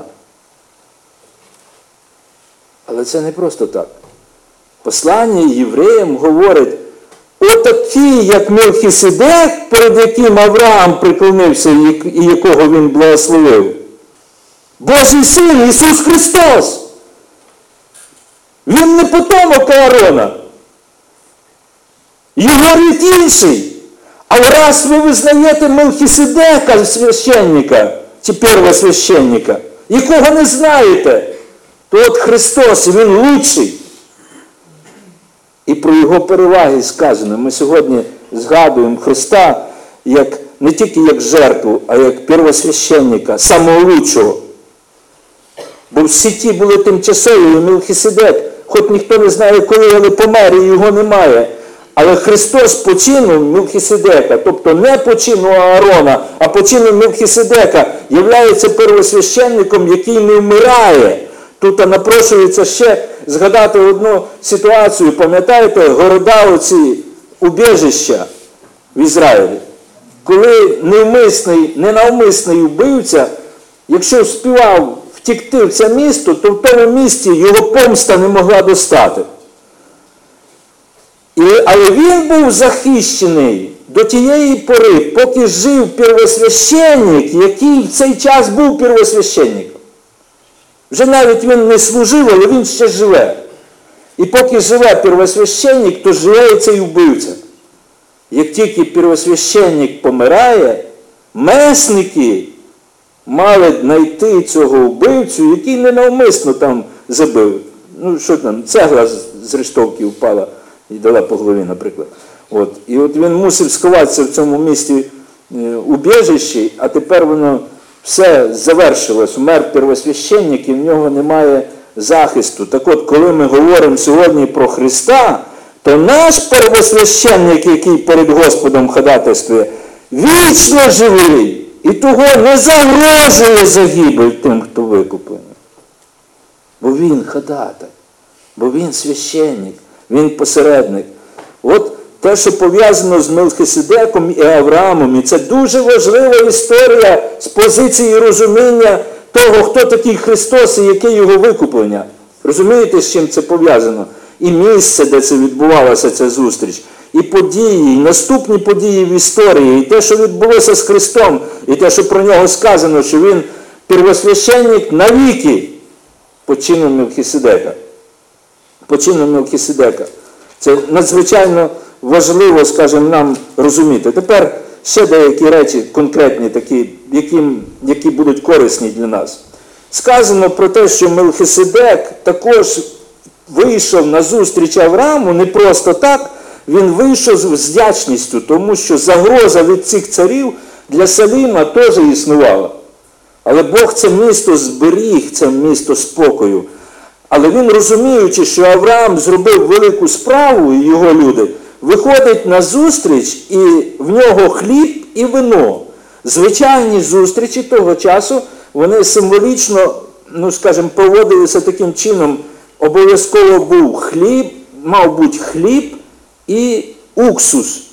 Але це не просто так. Послання євреям говорить, отакий, як Мелхиседек, перед яким Авраам приклонився і якого він благословив. Божий Син Ісус Христос. Він не потомок Аарона. Його рід інший. А раз ви визнаєте Мелхиседека, священника, чи первосвященника, якого не знаєте, то от Христос, Він лучший. І про Його переваги сказано. Ми сьогодні згадуємо Христа як, не тільки як жертву, а як первосвященника, самого лучшого. Бо всі ті були тимчасові, і Мелхиседек, хоч ніхто не знає коли, але помер, і його немає. Але Христос по чину Мелхиседека, тобто не по чину Аарона, а по чину Мелхиседека, являється первосвященником, який не вмирає. Тут напрошується ще згадати одну ситуацію. Пам'ятаєте, города оці, убіжища в Ізраїлі? Коли ненавмисний вбивця, якщо вспівав втікти в це місто, то в тому місті його помста не могла достати. Але він був захищений до тієї пори, поки жив первосвященник, який в цей час був первосвященником. Вже навіть він не служив, але він ще живе. І поки живе первосвященник, то живе і цей вбивця. Як тільки первосвященник помирає, месники мали знайти цього вбивцю, який ненавмисно там забив. Ну, що там, цегла з рештовки впала і дала по голові, наприклад. І от він мусив сховатися в цьому місті убіжищі, а тепер воно все завершилось. Умер первосвященник, і в нього немає захисту. Так от, коли ми говоримо сьогодні про Христа, то наш первосвященник, який перед Господом ходатайствує, вічно живий, і того не загрожує загибель тим, хто викуплений. Бо він ходатай, бо він священник, він посередник. От те, що пов'язано з Мелхиседеком і Авраамом, і це дуже важлива історія з позиції розуміння того, хто такий Христос і яке його викуплення. Розумієте, з чим це пов'язано? І місце, де це відбувалася ця зустріч, і події, і наступні події в історії, і те, що відбулося з Христом, і те, що про нього сказано, що він первосвященник навіки по чину Мелхиседека. По чину Мелхиседека. Це надзвичайно важливо, скажімо, нам розуміти. Тепер ще деякі речі конкретні, такі, які будуть корисні для нас. Сказано про те, що Мелхиседек також вийшов на зустріч Аврааму не просто так, він вийшов з вдячністю, тому що загроза від цих царів для Салима теж існувала. Але Бог це місто зберіг, це місто спокою. Але він, розуміючи, що Авраам зробив велику справу, і його люди, виходить на зустріч, і в нього хліб і вино. Звичайні зустрічі того часу, вони символічно, скажімо, проводилися таким чином. Обов'язково був хліб, мав бути хліб і уксус.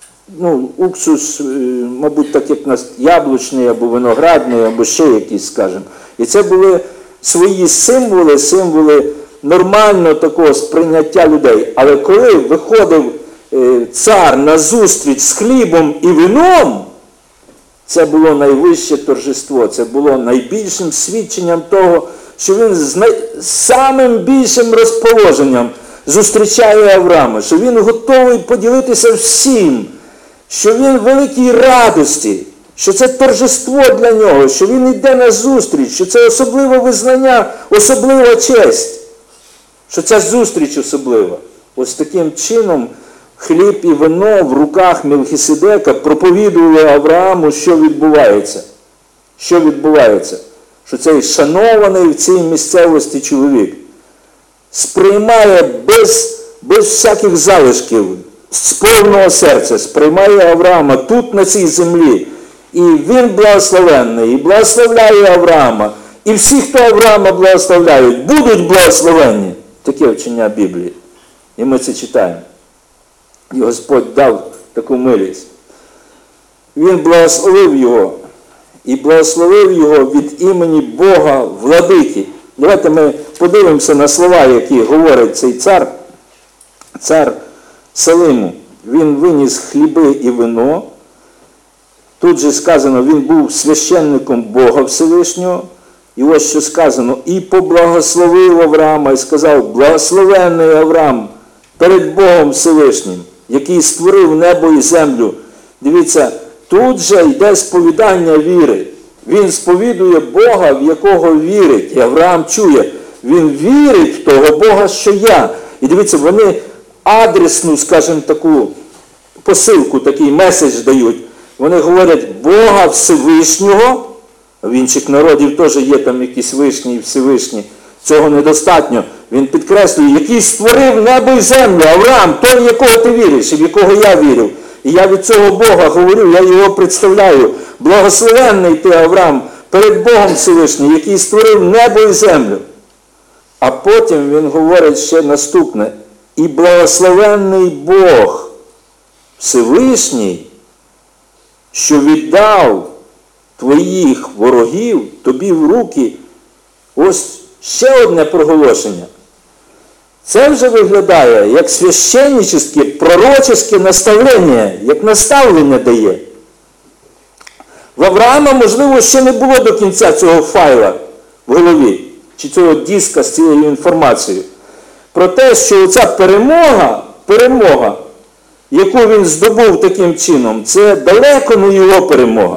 Уксус, мабуть, так як у нас яблучний, або виноградний, або ще якийсь, скажімо. І це були свої символи нормального такого сприйняття людей. Але коли виходив цар на зустріч з хлібом і вином, це було найвище торжество, це було найбільшим свідченням того, що він з самим більшим розположенням зустрічає Авраама, що він готовий поділитися всім, що він в великій радості, що це торжество для нього, що він йде на зустріч, що це особливе визнання, особлива честь, що ця зустріч особлива. Ось таким чином хліб і вино в руках Мелхіседека проповідували Аврааму, що відбувається. Що відбувається? Що цей шанований в цій місцевості чоловік сприймає без всяких залишків, з повного серця, сприймає Авраама тут, на цій землі. І він благословенний, і благословляє Авраама. І всі, хто Авраама благословляють, будуть благословенні. Таке вчення Біблії. І ми це читаємо. І Господь дав таку милість. Він благословив його. І благословив його від імені Бога Владики. Давайте ми подивимося на слова, які говорить цей цар Салиму. Він виніс хліби і вино. Тут же сказано, він був священником Бога Всевишнього. І ось що сказано, і поблагословив Авраама, і сказав, благословенний Авраам перед Богом Всевишнім, який створив небо і землю. Дивіться, тут же йде сповідання віри. Він сповідує Бога, в якого вірить. І Авраам чує, він вірить в того Бога, що я. І дивіться, вони адресну, скажімо, таку посилку, такий меседж дають. Вони говорять, Бога Всевишнього, а в інших народів теж є там якісь вишні і Всевишні. Цього недостатньо. Він підкреслює, який створив небо і землю. Авраам, той, в якого ти віриш, і в якого я вірив. І я від цього Бога говорю, я його представляю. Благословенний ти, Авраам, перед Богом Всевишнім, який створив небо і землю. А потім він говорить ще наступне. І благословенний Бог Всевишній, що віддав твоїх ворогів тобі в руки. Ось ще одне проголошення. Це вже виглядає як священническе, пророчеське наставлення, як наставлення дає. В Авраама, можливо, ще не було до кінця цього файла в голові, чи цього диска з цією інформацією. Про те, що ця перемога, яку він здобув таким чином, це далеко не його перемога.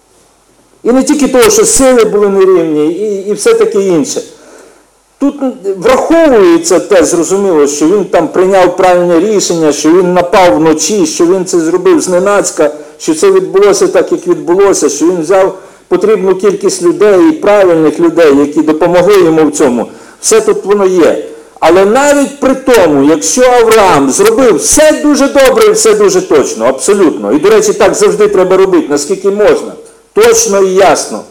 І не тільки того, що сили були нерівні, і все таке інше. Тут враховується те, зрозуміло, що він там прийняв правильне рішення, що він напав вночі, що він це зробив зненацька, що це відбулося так, як відбулося, що він взяв потрібну кількість людей і правильних людей, які допомогли йому в цьому. Все тут воно є. Але навіть при тому, якщо Авраам зробив все дуже добре і все дуже точно, абсолютно, і, до речі, так завжди треба робити, наскільки можна, точно і ясно.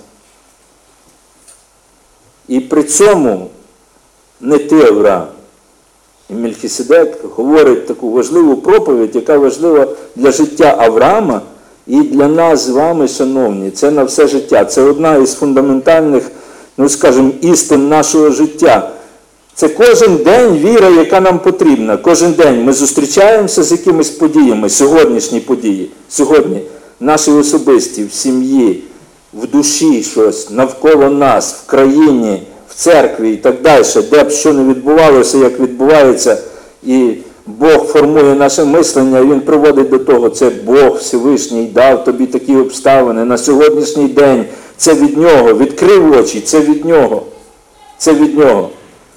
І при цьому не ти, Авраам. І Мельхіседек говорить таку важливу проповідь, яка важлива для життя Авраама і для нас з вами, шановні. Це на все життя. Це одна із фундаментальних, скажімо, істин нашого життя. Це кожен день віра, яка нам потрібна. Кожен день ми зустрічаємося з якимись подіями, сьогоднішні події. Сьогодні наші особисті, в сім'ї, в душі щось, навколо нас, в країні, в церкві і так далі. Де б що не відбувалося, як відбувається, і Бог формує наше мислення, і Він приводить до того. Це Бог Всевишній дав тобі такі обставини на сьогоднішній день. Це від Нього. Відкрив очі, це від Нього. Це від Нього.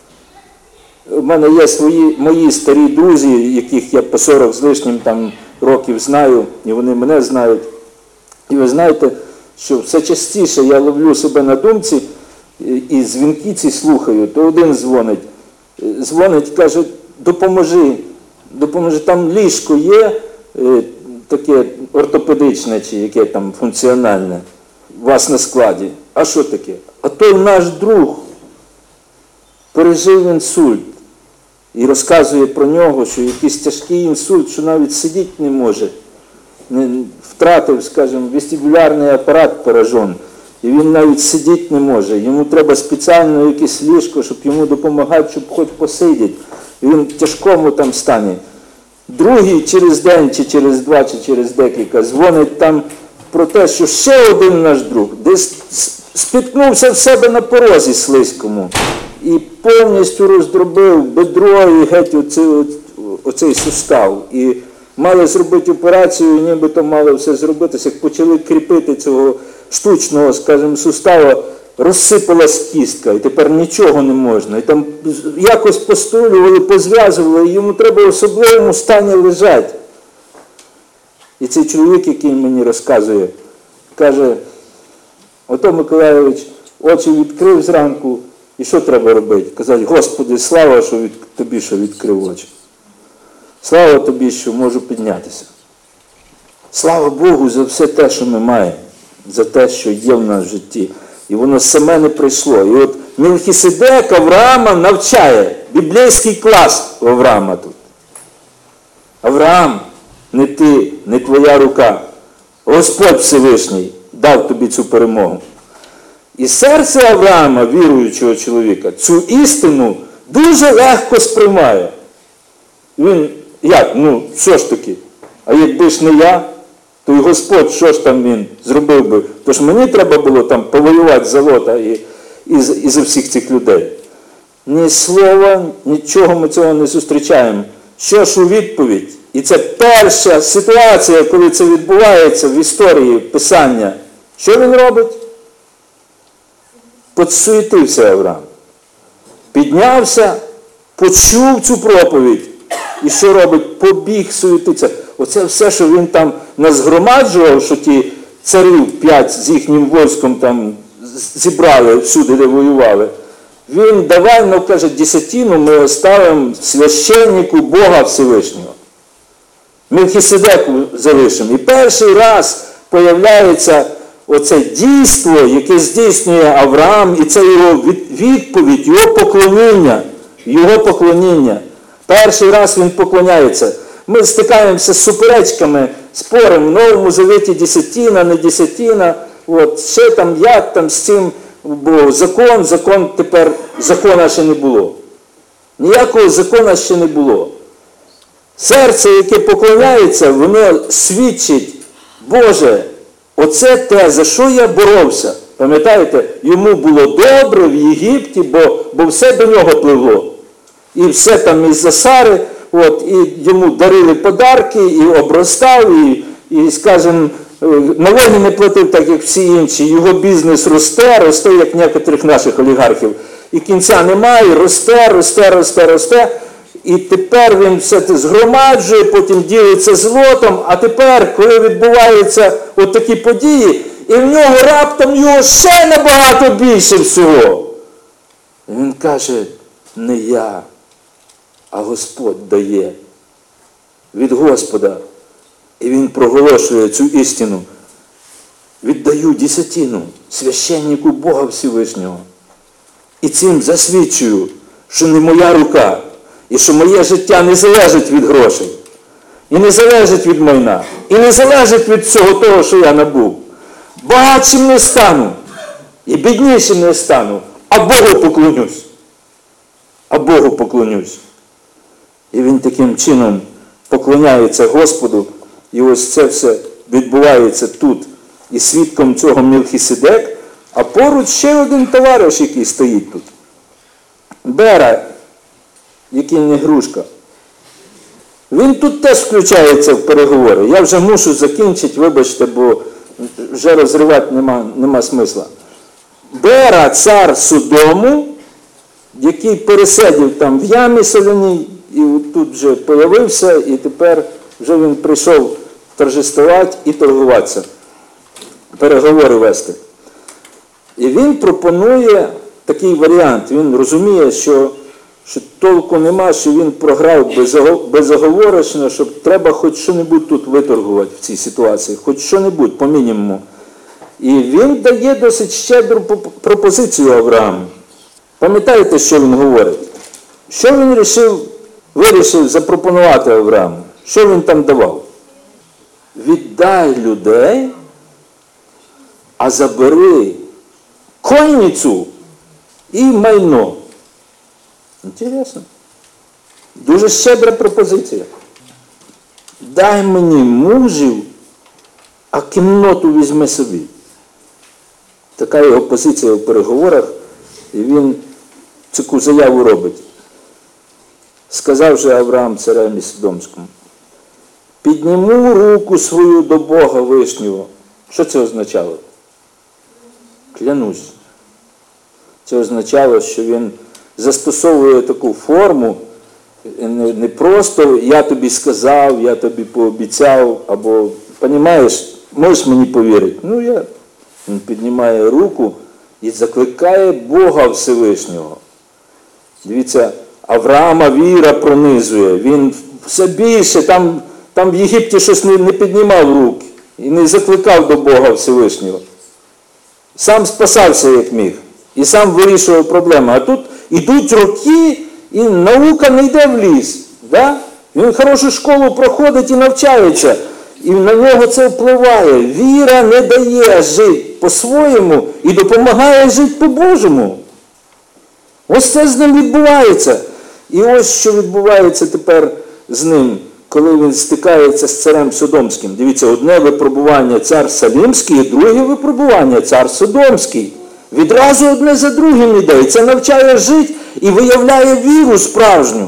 У мене є мої старі друзі, яких я по 40 з лишнім там років знаю, і вони мене знають. І ви знаєте, що все частіше я ловлю себе на думці, і дзвінки ці слухаю, то один дзвонить, каже, допоможи, там ліжко є, таке ортопедичне, чи яке там функціональне, у вас на складі. А що таке? А той наш друг пережив інсульт. І розказує про нього, що якийсь тяжкий інсульт, що навіть сидіти не може. Втратив, скажімо, вестибулярний апарат поражен. І він навіть сидіти не може. Йому треба спеціально якесь ліжко, щоб йому допомагати, щоб хоч посидіти. І він в тяжкому там стані. Другий через день, чи через два, чи через декілька дзвонить там про те, що ще один наш друг десь спіткнувся в себе на порозі слизькому. І повністю роздробив бедро і геть оцей сустав. І мали зробити операцію, і нібито мало все зробитися. Як почали кріпити цього штучного, скажімо, сустава, розсипалась кістка, і тепер нічого не можна. І там якось постулювали, позв'язували, і йому треба в особливому стані лежати. І цей чоловік, який мені розказує, каже: ото Миколайович очі відкрив зранку, і що треба робити? Казати: Господи, слава тобі, що відкрив очі. Слава тобі, що можу піднятися. Слава Богу за все те, що ми маємо, за те, що є в нас в житті. І воно саме не прийшло. І от Мелхіседек Авраама навчає. Біблійський клас у Авраама тут. Авраам, не ти, не твоя рука. Господь Всевишній дав тобі цю перемогу. І серце Авраама, віруючого чоловіка, цю істину дуже легко сприймає. Він, як? Ну, що ж таки? А якби ж не я, то і Господь, що ж там він зробив би? Тож мені треба було там повоювати за Лота і за всіх цих людей. Ні слова, нічого ми цього не зустрічаємо. Що ж у відповідь? І це перша ситуація, коли це відбувається в історії Писання. Що він робить? Подсуетився Авраам. Піднявся, почув цю проповідь. І що робить? Побіг суетиться. Оце все, що він там назгромаджував, що ті царів 5 з їхнім військом там зібрали всюди, де воювали. Він давай, ну, каже, десятину ми оставимо священнику Бога Всевишнього. Мелхіседеку залишимо. І перший раз появляється оце дійство, яке здійснює Авраам, і це його відповідь, його поклоніння. Його поклоніння. Перший раз він поклоняється. Ми стикаємося з суперечками, спором в Новому Завіті десятина, не десятина. От, ще там, як там з цим, бо закон тепер, закона ще не було. Ніякого закона ще не було. Серце, яке поклоняється, воно свідчить: Боже, оце те, за що я боровся. Пам'ятаєте, йому було добре в Єгипті, бо все до нього пливло. І все там із-за Сари, от, і йому дарили подарки, і обростав, і скажімо, налоги не платив, так як всі інші. Його бізнес росте, як некоторих наших олігархів. І кінця немає, росте. І тепер він все це згромаджує, потім ділиться злотом, а тепер, коли відбуваються от такі події, і в нього раптом його ще набагато більше всього. І він каже: не я, а Господь дає. Від Господа. І він проголошує цю істину. Віддаю десятину священнику Бога Всевишнього. І цим засвідчую, що не моя рука, і що моє життя не залежить від грошей, і не залежить від майна, і не залежить від всього того, що я набув. Багатшим не стану, і біднішим не стану, а Богу поклонюсь. А Богу поклонюсь. І він таким чином поклоняється Господу, і ось це все відбувається тут. І свідком цього Мелхіседек, а поруч ще один товариш, який стоїть тут. Бера, який не грушка. Він тут теж включається в переговори. Я вже мушу закінчити, вибачте, бо вже розривати нема смисла. Бера, цар Содому, який пересидів там в ямі соляній, і тут вже появився, і тепер вже він прийшов торжествувати і торгуватися, переговори вести. І він пропонує такий варіант. Він розуміє, що толку нема, що він програв безоговорочно, що треба хоч що-небудь тут виторгувати в цій ситуації, хоч що-небудь по мінімуму. І він дає досить щедру пропозицію Аврааму. Пам'ятаєте, що він говорить? Що він вирішив запропонувати Аврааму? Що він там давав? Віддай людей, а забери конницю і майно. Інтересно. Дуже щедра пропозиція. Дай мені мужів, а кінноту візьми собі. Така його позиція в переговорах, і він таку заяву робить. Сказав же Авраам цареві Содомському: підніму руку свою до Бога Вишнього. Що це означало? Клянусь. Це означало, що він застосовує таку форму, не просто «я тобі сказав», «я тобі пообіцяв», або, розумієш, можеш мені повірити? Він піднімає руку і закликає Бога Всевишнього. Дивіться, Авраама віра пронизує, він все більше, там в Єгипті щось не піднімав руки і не закликав до Бога Всевишнього. Сам спасався, як міг, і сам вирішував проблеми. А тут ідуть роки, і наука не йде в ліс. Да? Він хорошу школу проходить і навчається, і на нього це впливає. Віра не дає жити по-своєму і допомагає жити по-божому. Ось це з ним відбувається. І ось що відбувається тепер з ним, коли він стикається з царем Содомським. Дивіться, одне випробування цар Салімський, друге випробування цар Содомський. Відразу одне за другим іде. І це навчає жити і виявляє віру справжню.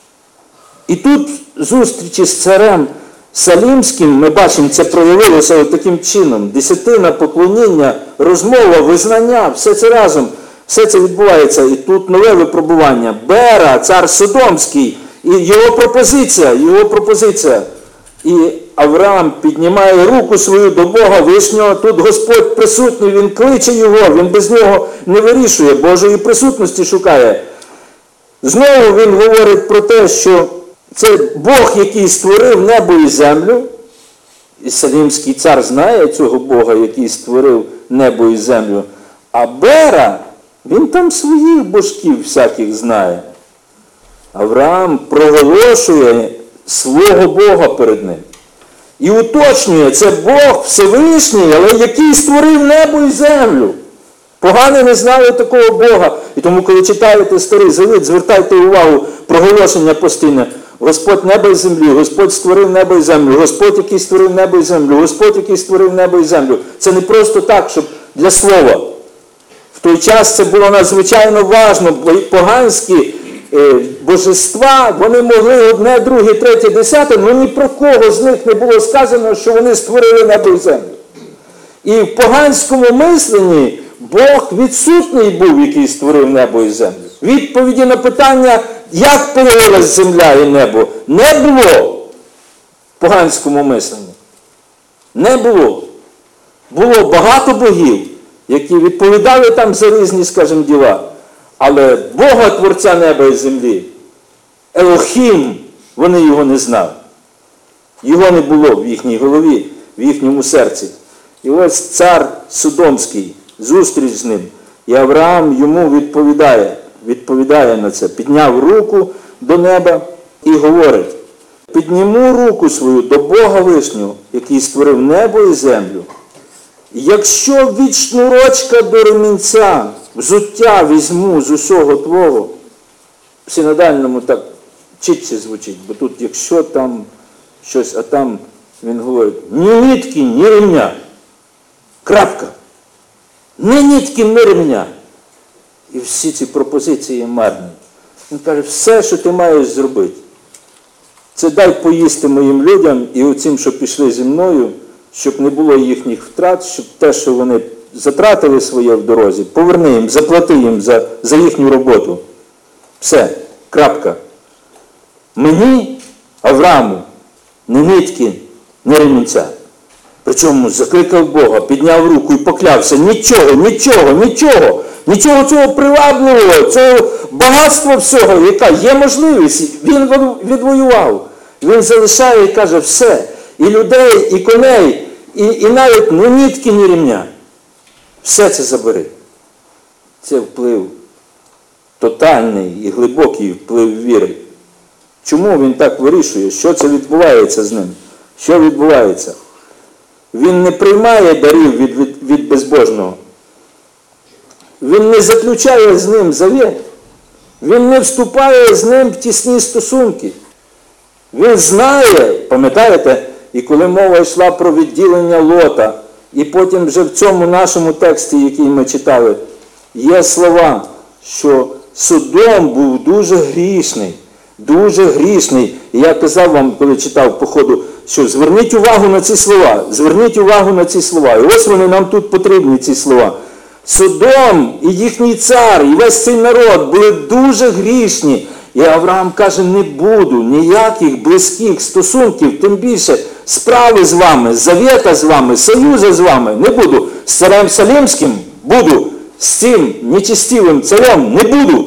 І тут зустрічі з царем Салімським, ми бачимо, це проявилося таким чином. Десятина, поклоніння, розмова, визнання, все це разом. Все це відбувається. І тут нове випробування. Бера, цар Содомський, і його пропозиція. І Авраам піднімає руку свою до Бога Вишнього. Тут Господь присутній, він кличе його, він без нього не вирішує, Божої присутності шукає. Знову він говорить про те, що це Бог, який створив небо і землю. І Салімський цар знає цього Бога, який створив небо і землю. А Бера, він там своїх божків всяких знає. Авраам проголошує свого Бога перед ним. І уточнює, це Бог Всевишній, але який створив небо і землю. Погани не знали такого Бога. І тому, коли читаєте Старий Завіт, звертайте увагу, проголошення постійне. Господь неба і землі, Господь створив небо і землю, Господь, який створив небо і землю, Господь, який створив небо і землю. Це не просто так, щоб для слова. В той час це було надзвичайно важливо, бо поганські божества, вони могли одне, друге, третє, десяте, але ні про кого з них не було сказано, що вони створили небо і землю. І в поганському мисленні Бог відсутній був, який створив небо і землю. Відповіді на питання, як появилась земля і небо, не було в поганському мисленні. Не було. Було багато богів, які відповідали там за різні, скажімо, діла. Але Бога, Творця неба і землі, Елохім, вони його не знали. Його не було в їхній голові, в їхньому серці. І ось цар Содомський, зустріч з ним. І Авраам йому відповідає на це. Підняв руку до неба і говорить: підніму руку свою до Бога Вишнього, який створив небо і землю. Якщо від шнурочка до ремінця взуття візьму з усього твого, в синодальному так чітче звучить, бо тут якщо там щось, а там він говорить: ні нитки, ні ремня. Крапка. Ні нитки, ні ремня. І всі ці пропозиції марні. Він каже: все, що ти маєш зробити, це дай поїсти моїм людям і оцим, що пішли зі мною, щоб не було їхніх втрат, щоб те, що вони затратили своє в дорозі, поверни їм, заплати їм за їхню роботу. Все, крапка. Мені, Аврааму, ні нитки, ні ремінця. Причому закликав Бога, підняв руку і поклявся: нічого цього привабливого, цього багатства всього, яка є можливість, він відвоював. Він залишає і каже: все, і людей, і коней, і навіть ні нитки, ні ремня. Все це забери. Це вплив, тотальний і глибокий вплив віри. Чому він так вирішує? Що це відбувається з ним? Що відбувається? Він не приймає дарів від безбожного. Він не заключає з ним завіт. Він не вступає з ним в тісні стосунки. Він знає, пам'ятаєте, і коли мова йшла про відділення Лота, і потім вже в цьому нашому тексті, який ми читали, є слова, що Содом був дуже грішний. Дуже грішний. І я казав вам, коли читав по ходу, що зверніть увагу на ці слова. Зверніть увагу на ці слова. І ось вони нам тут потрібні, ці слова. Содом і їхній цар, і весь цей народ були дуже грішні. І Авраам каже, не буду ніяких близьких стосунків, тим більше справи з вами, завета з вами, союзу з вами не буду. З царем Салимським буду, з цим нечестивим царем не буду.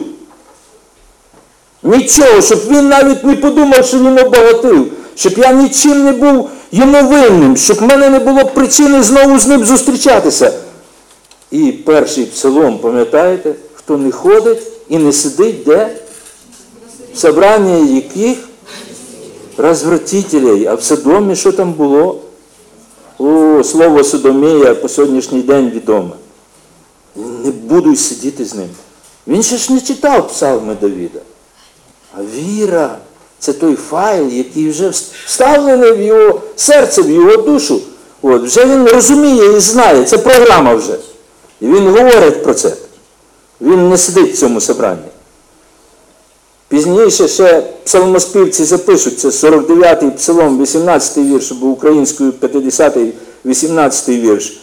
Нічого, щоб він навіть не подумав, що він обагатив, щоб я нічим не був йому винним, щоб в мене не було причини знову з ним зустрічатися. І перший псалом, пам'ятаєте, хто не ходить і не сидить, де? В собранні яких? Розвратителей. А в Содомі що там було? О, слово Содомія по сьогоднішній день відоме. Не буду й сидіти з ним. Він ще ж не читав псалми Давида. А віра – це той файл, який вже вставлений в його серце, в його душу. От, вже він розуміє і знає, це програма вже. І він говорить про це. Він не сидить в цьому собранні. Пізніше ще псалмоспівці запишуть, це 49-й псалом, 18-й вірш, або українською 50-й, 18-й вірш.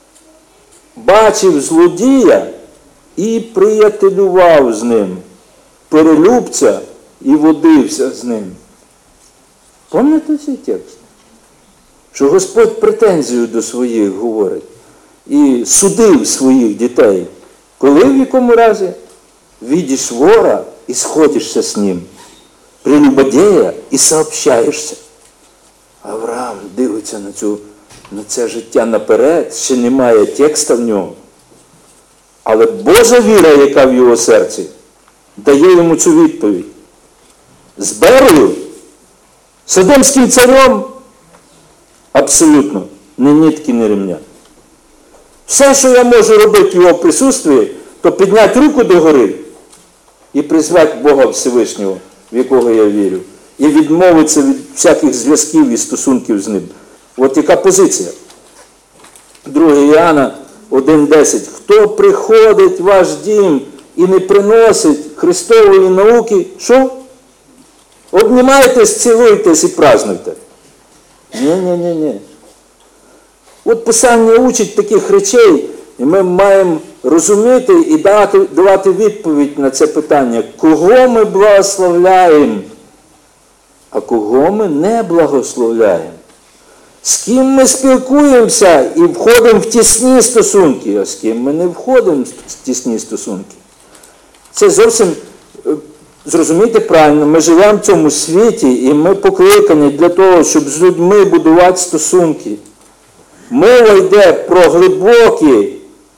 Бачив злодія і приятелював з ним, перелюбця і водився з ним. Пам'ятаєте цей текст? Що Господь претензію до своїх говорить і судив своїх дітей. Коли в якому разі? Видишь вора и сходишься с ним, прелюбодея і сообщаєшся. Авраам дивиться на це життя наперед, ще немає текста в ньому. Але Божа віра, яка в його серці, дає йому цю відповідь. З Берою, Содомським царем, абсолютно, ні нитки, ні ремня. Все, що я можу робити в його присутстві, то підняти руку догори і призвати Бога Всевишнього, в якого я вірю, і відмовитися від всяких зв'язків і стосунків з ним. От яка позиція. 2 Іоанна 1,10. Хто приходить в ваш дім і не приносить Христової науки, що? Обнімайтесь, цілуйтесь і празднуйте. Ні. От Писання учить таких речей, і ми маємо розуміти і давати відповідь на це питання. Кого ми благословляємо, а кого ми не благословляємо? З ким ми спілкуємося і входимо в тісні стосунки, а з ким ми не входимо в тісні стосунки? Це зовсім, зрозумійте правильно, ми живемо в цьому світі і ми покликані для того, щоб з людьми будувати стосунки. Мова йде про глибокі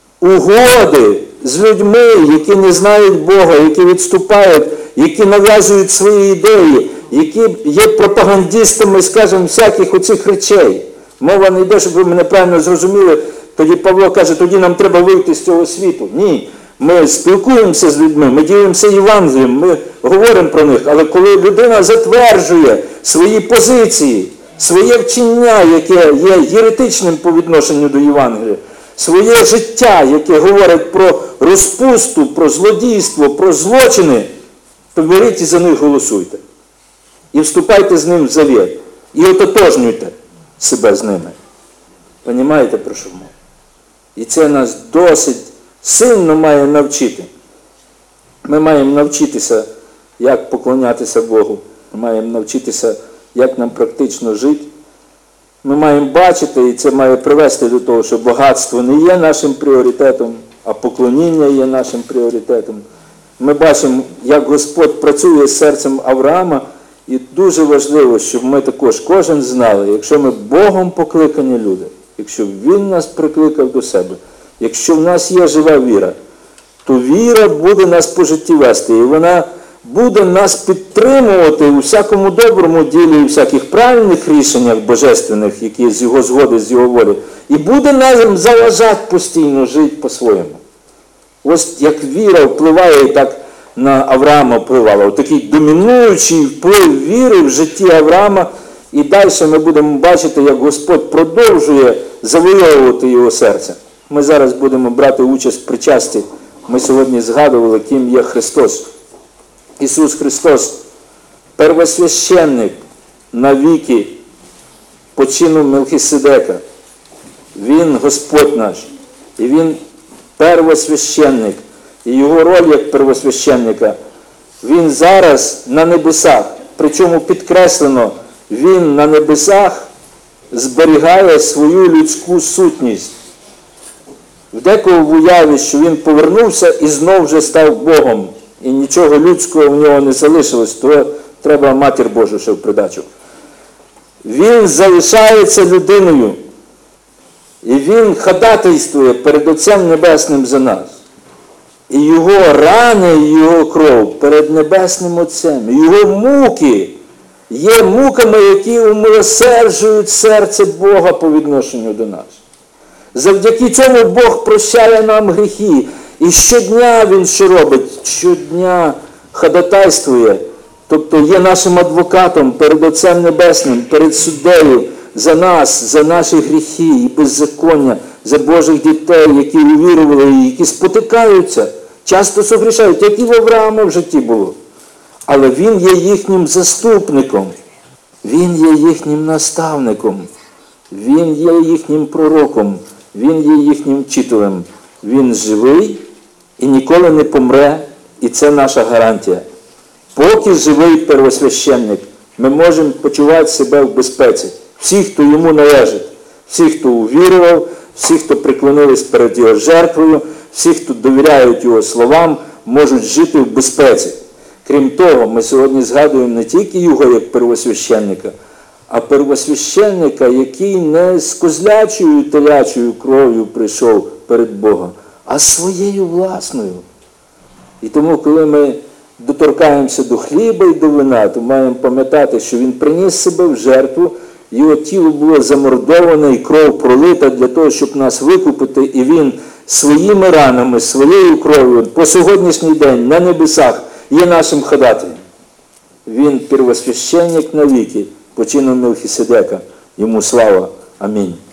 угоди з людьми, які не знають Бога, які відступають, які нав'язують свої ідеї, які є пропагандистами, скажімо, всяких оцих речей. Мова не йде, щоб ви мене правильно зрозуміли, тоді Павло каже, тоді нам треба вийти з цього світу. Ні, ми спілкуємося з людьми, ми ділимося Євангелієм, ми говоримо про них, але коли людина затверджує свої позиції, своє вчення, яке є єретичним по відношенню до Євангелія, своє життя, яке говорить про розпусту, про злодійство, про злочини, то беріть і за них голосуйте. І вступайте з ним в завіт. І ототожнюйте себе з ними. Понімаєте, про що мова? І це нас досить сильно має навчити. Ми маємо навчитися, як поклонятися Богу. Ми маємо навчитися, як нам практично жити. Ми маємо бачити, і це має привести до того, що багатство не є нашим пріоритетом, а поклоніння є нашим пріоритетом. Ми бачимо, як Господь працює з серцем Авраама, і дуже важливо, щоб ми також кожен знали, якщо ми Богом покликані люди, якщо Він нас прикликав до себе, якщо в нас є жива віра, то віра буде нас по житті вести, і вона буде нас підтримувати у всякому доброму ділі, у всяких правильних рішеннях божественних, які з Його згоди, з Його волі, і буде нам заважати постійно жити по-своєму. Ось як віра впливає, і так на Авраама впливала. Такий домінуючий вплив віри в житті Авраама, і далі ми будемо бачити, як Господь продовжує завойовувати його серце. Ми зараз будемо брати участь в причасті. Ми сьогодні згадували, ким є Христос. Ісус Христос, первосвященник на віки по чину Мелхиседека. Він Господь наш. І Він первосвященник. І його роль як первосвященника, він зараз на небесах, причому підкреслено, він на небесах зберігає свою людську сутність. В декого в уяві, що він повернувся і знов вже став Богом, і нічого людського в нього не залишилось, то треба Матір Божу ще в придачу. Він залишається людиною, і він ходатайствує перед Отцем Небесним за нас. І його рани, і його кров перед Небесним Отцем, і його муки є муками, які умилосерджують серце Бога по відношенню до нас. Завдяки цьому Бог прощає нам гріхи. І щодня Він що робить? Щодня ходатайствує, тобто є нашим адвокатом перед Отцем Небесним, перед суддею за нас, за наші гріхи і беззаконня, за Божих дітей, які увірували і які спотикаються, часто согрішають, як і в Авраама в житті було. Але Він є їхнім заступником, Він є їхнім наставником, Він є їхнім пророком, Він є їхнім вчителем. Він живий і ніколи не помре, і це наша гарантія. Поки живий первосвященник, ми можемо почувати себе в безпеці. Всі, хто йому належить, всі, хто увірував, всі, хто приклонились перед його жертвою, всі, хто довіряють його словам, можуть жити в безпеці. Крім того, ми сьогодні згадуємо не тільки його як первосвященника, а первосвященника, який не з козлячою телячою кров'ю прийшов перед Богом, а своєю власною. І тому, коли ми доторкаємося до хліба і до вина, то маємо пам'ятати, що він приніс себе в жертву, його тіло було замордоване і кров пролита для того, щоб нас викупити, і він своїми ранами, своєю кров'ю по сьогоднішній день на небесах є нашим ходатаєм. Він первосвященник навіки, по чину Мелхиседека. Йому слава. Амінь.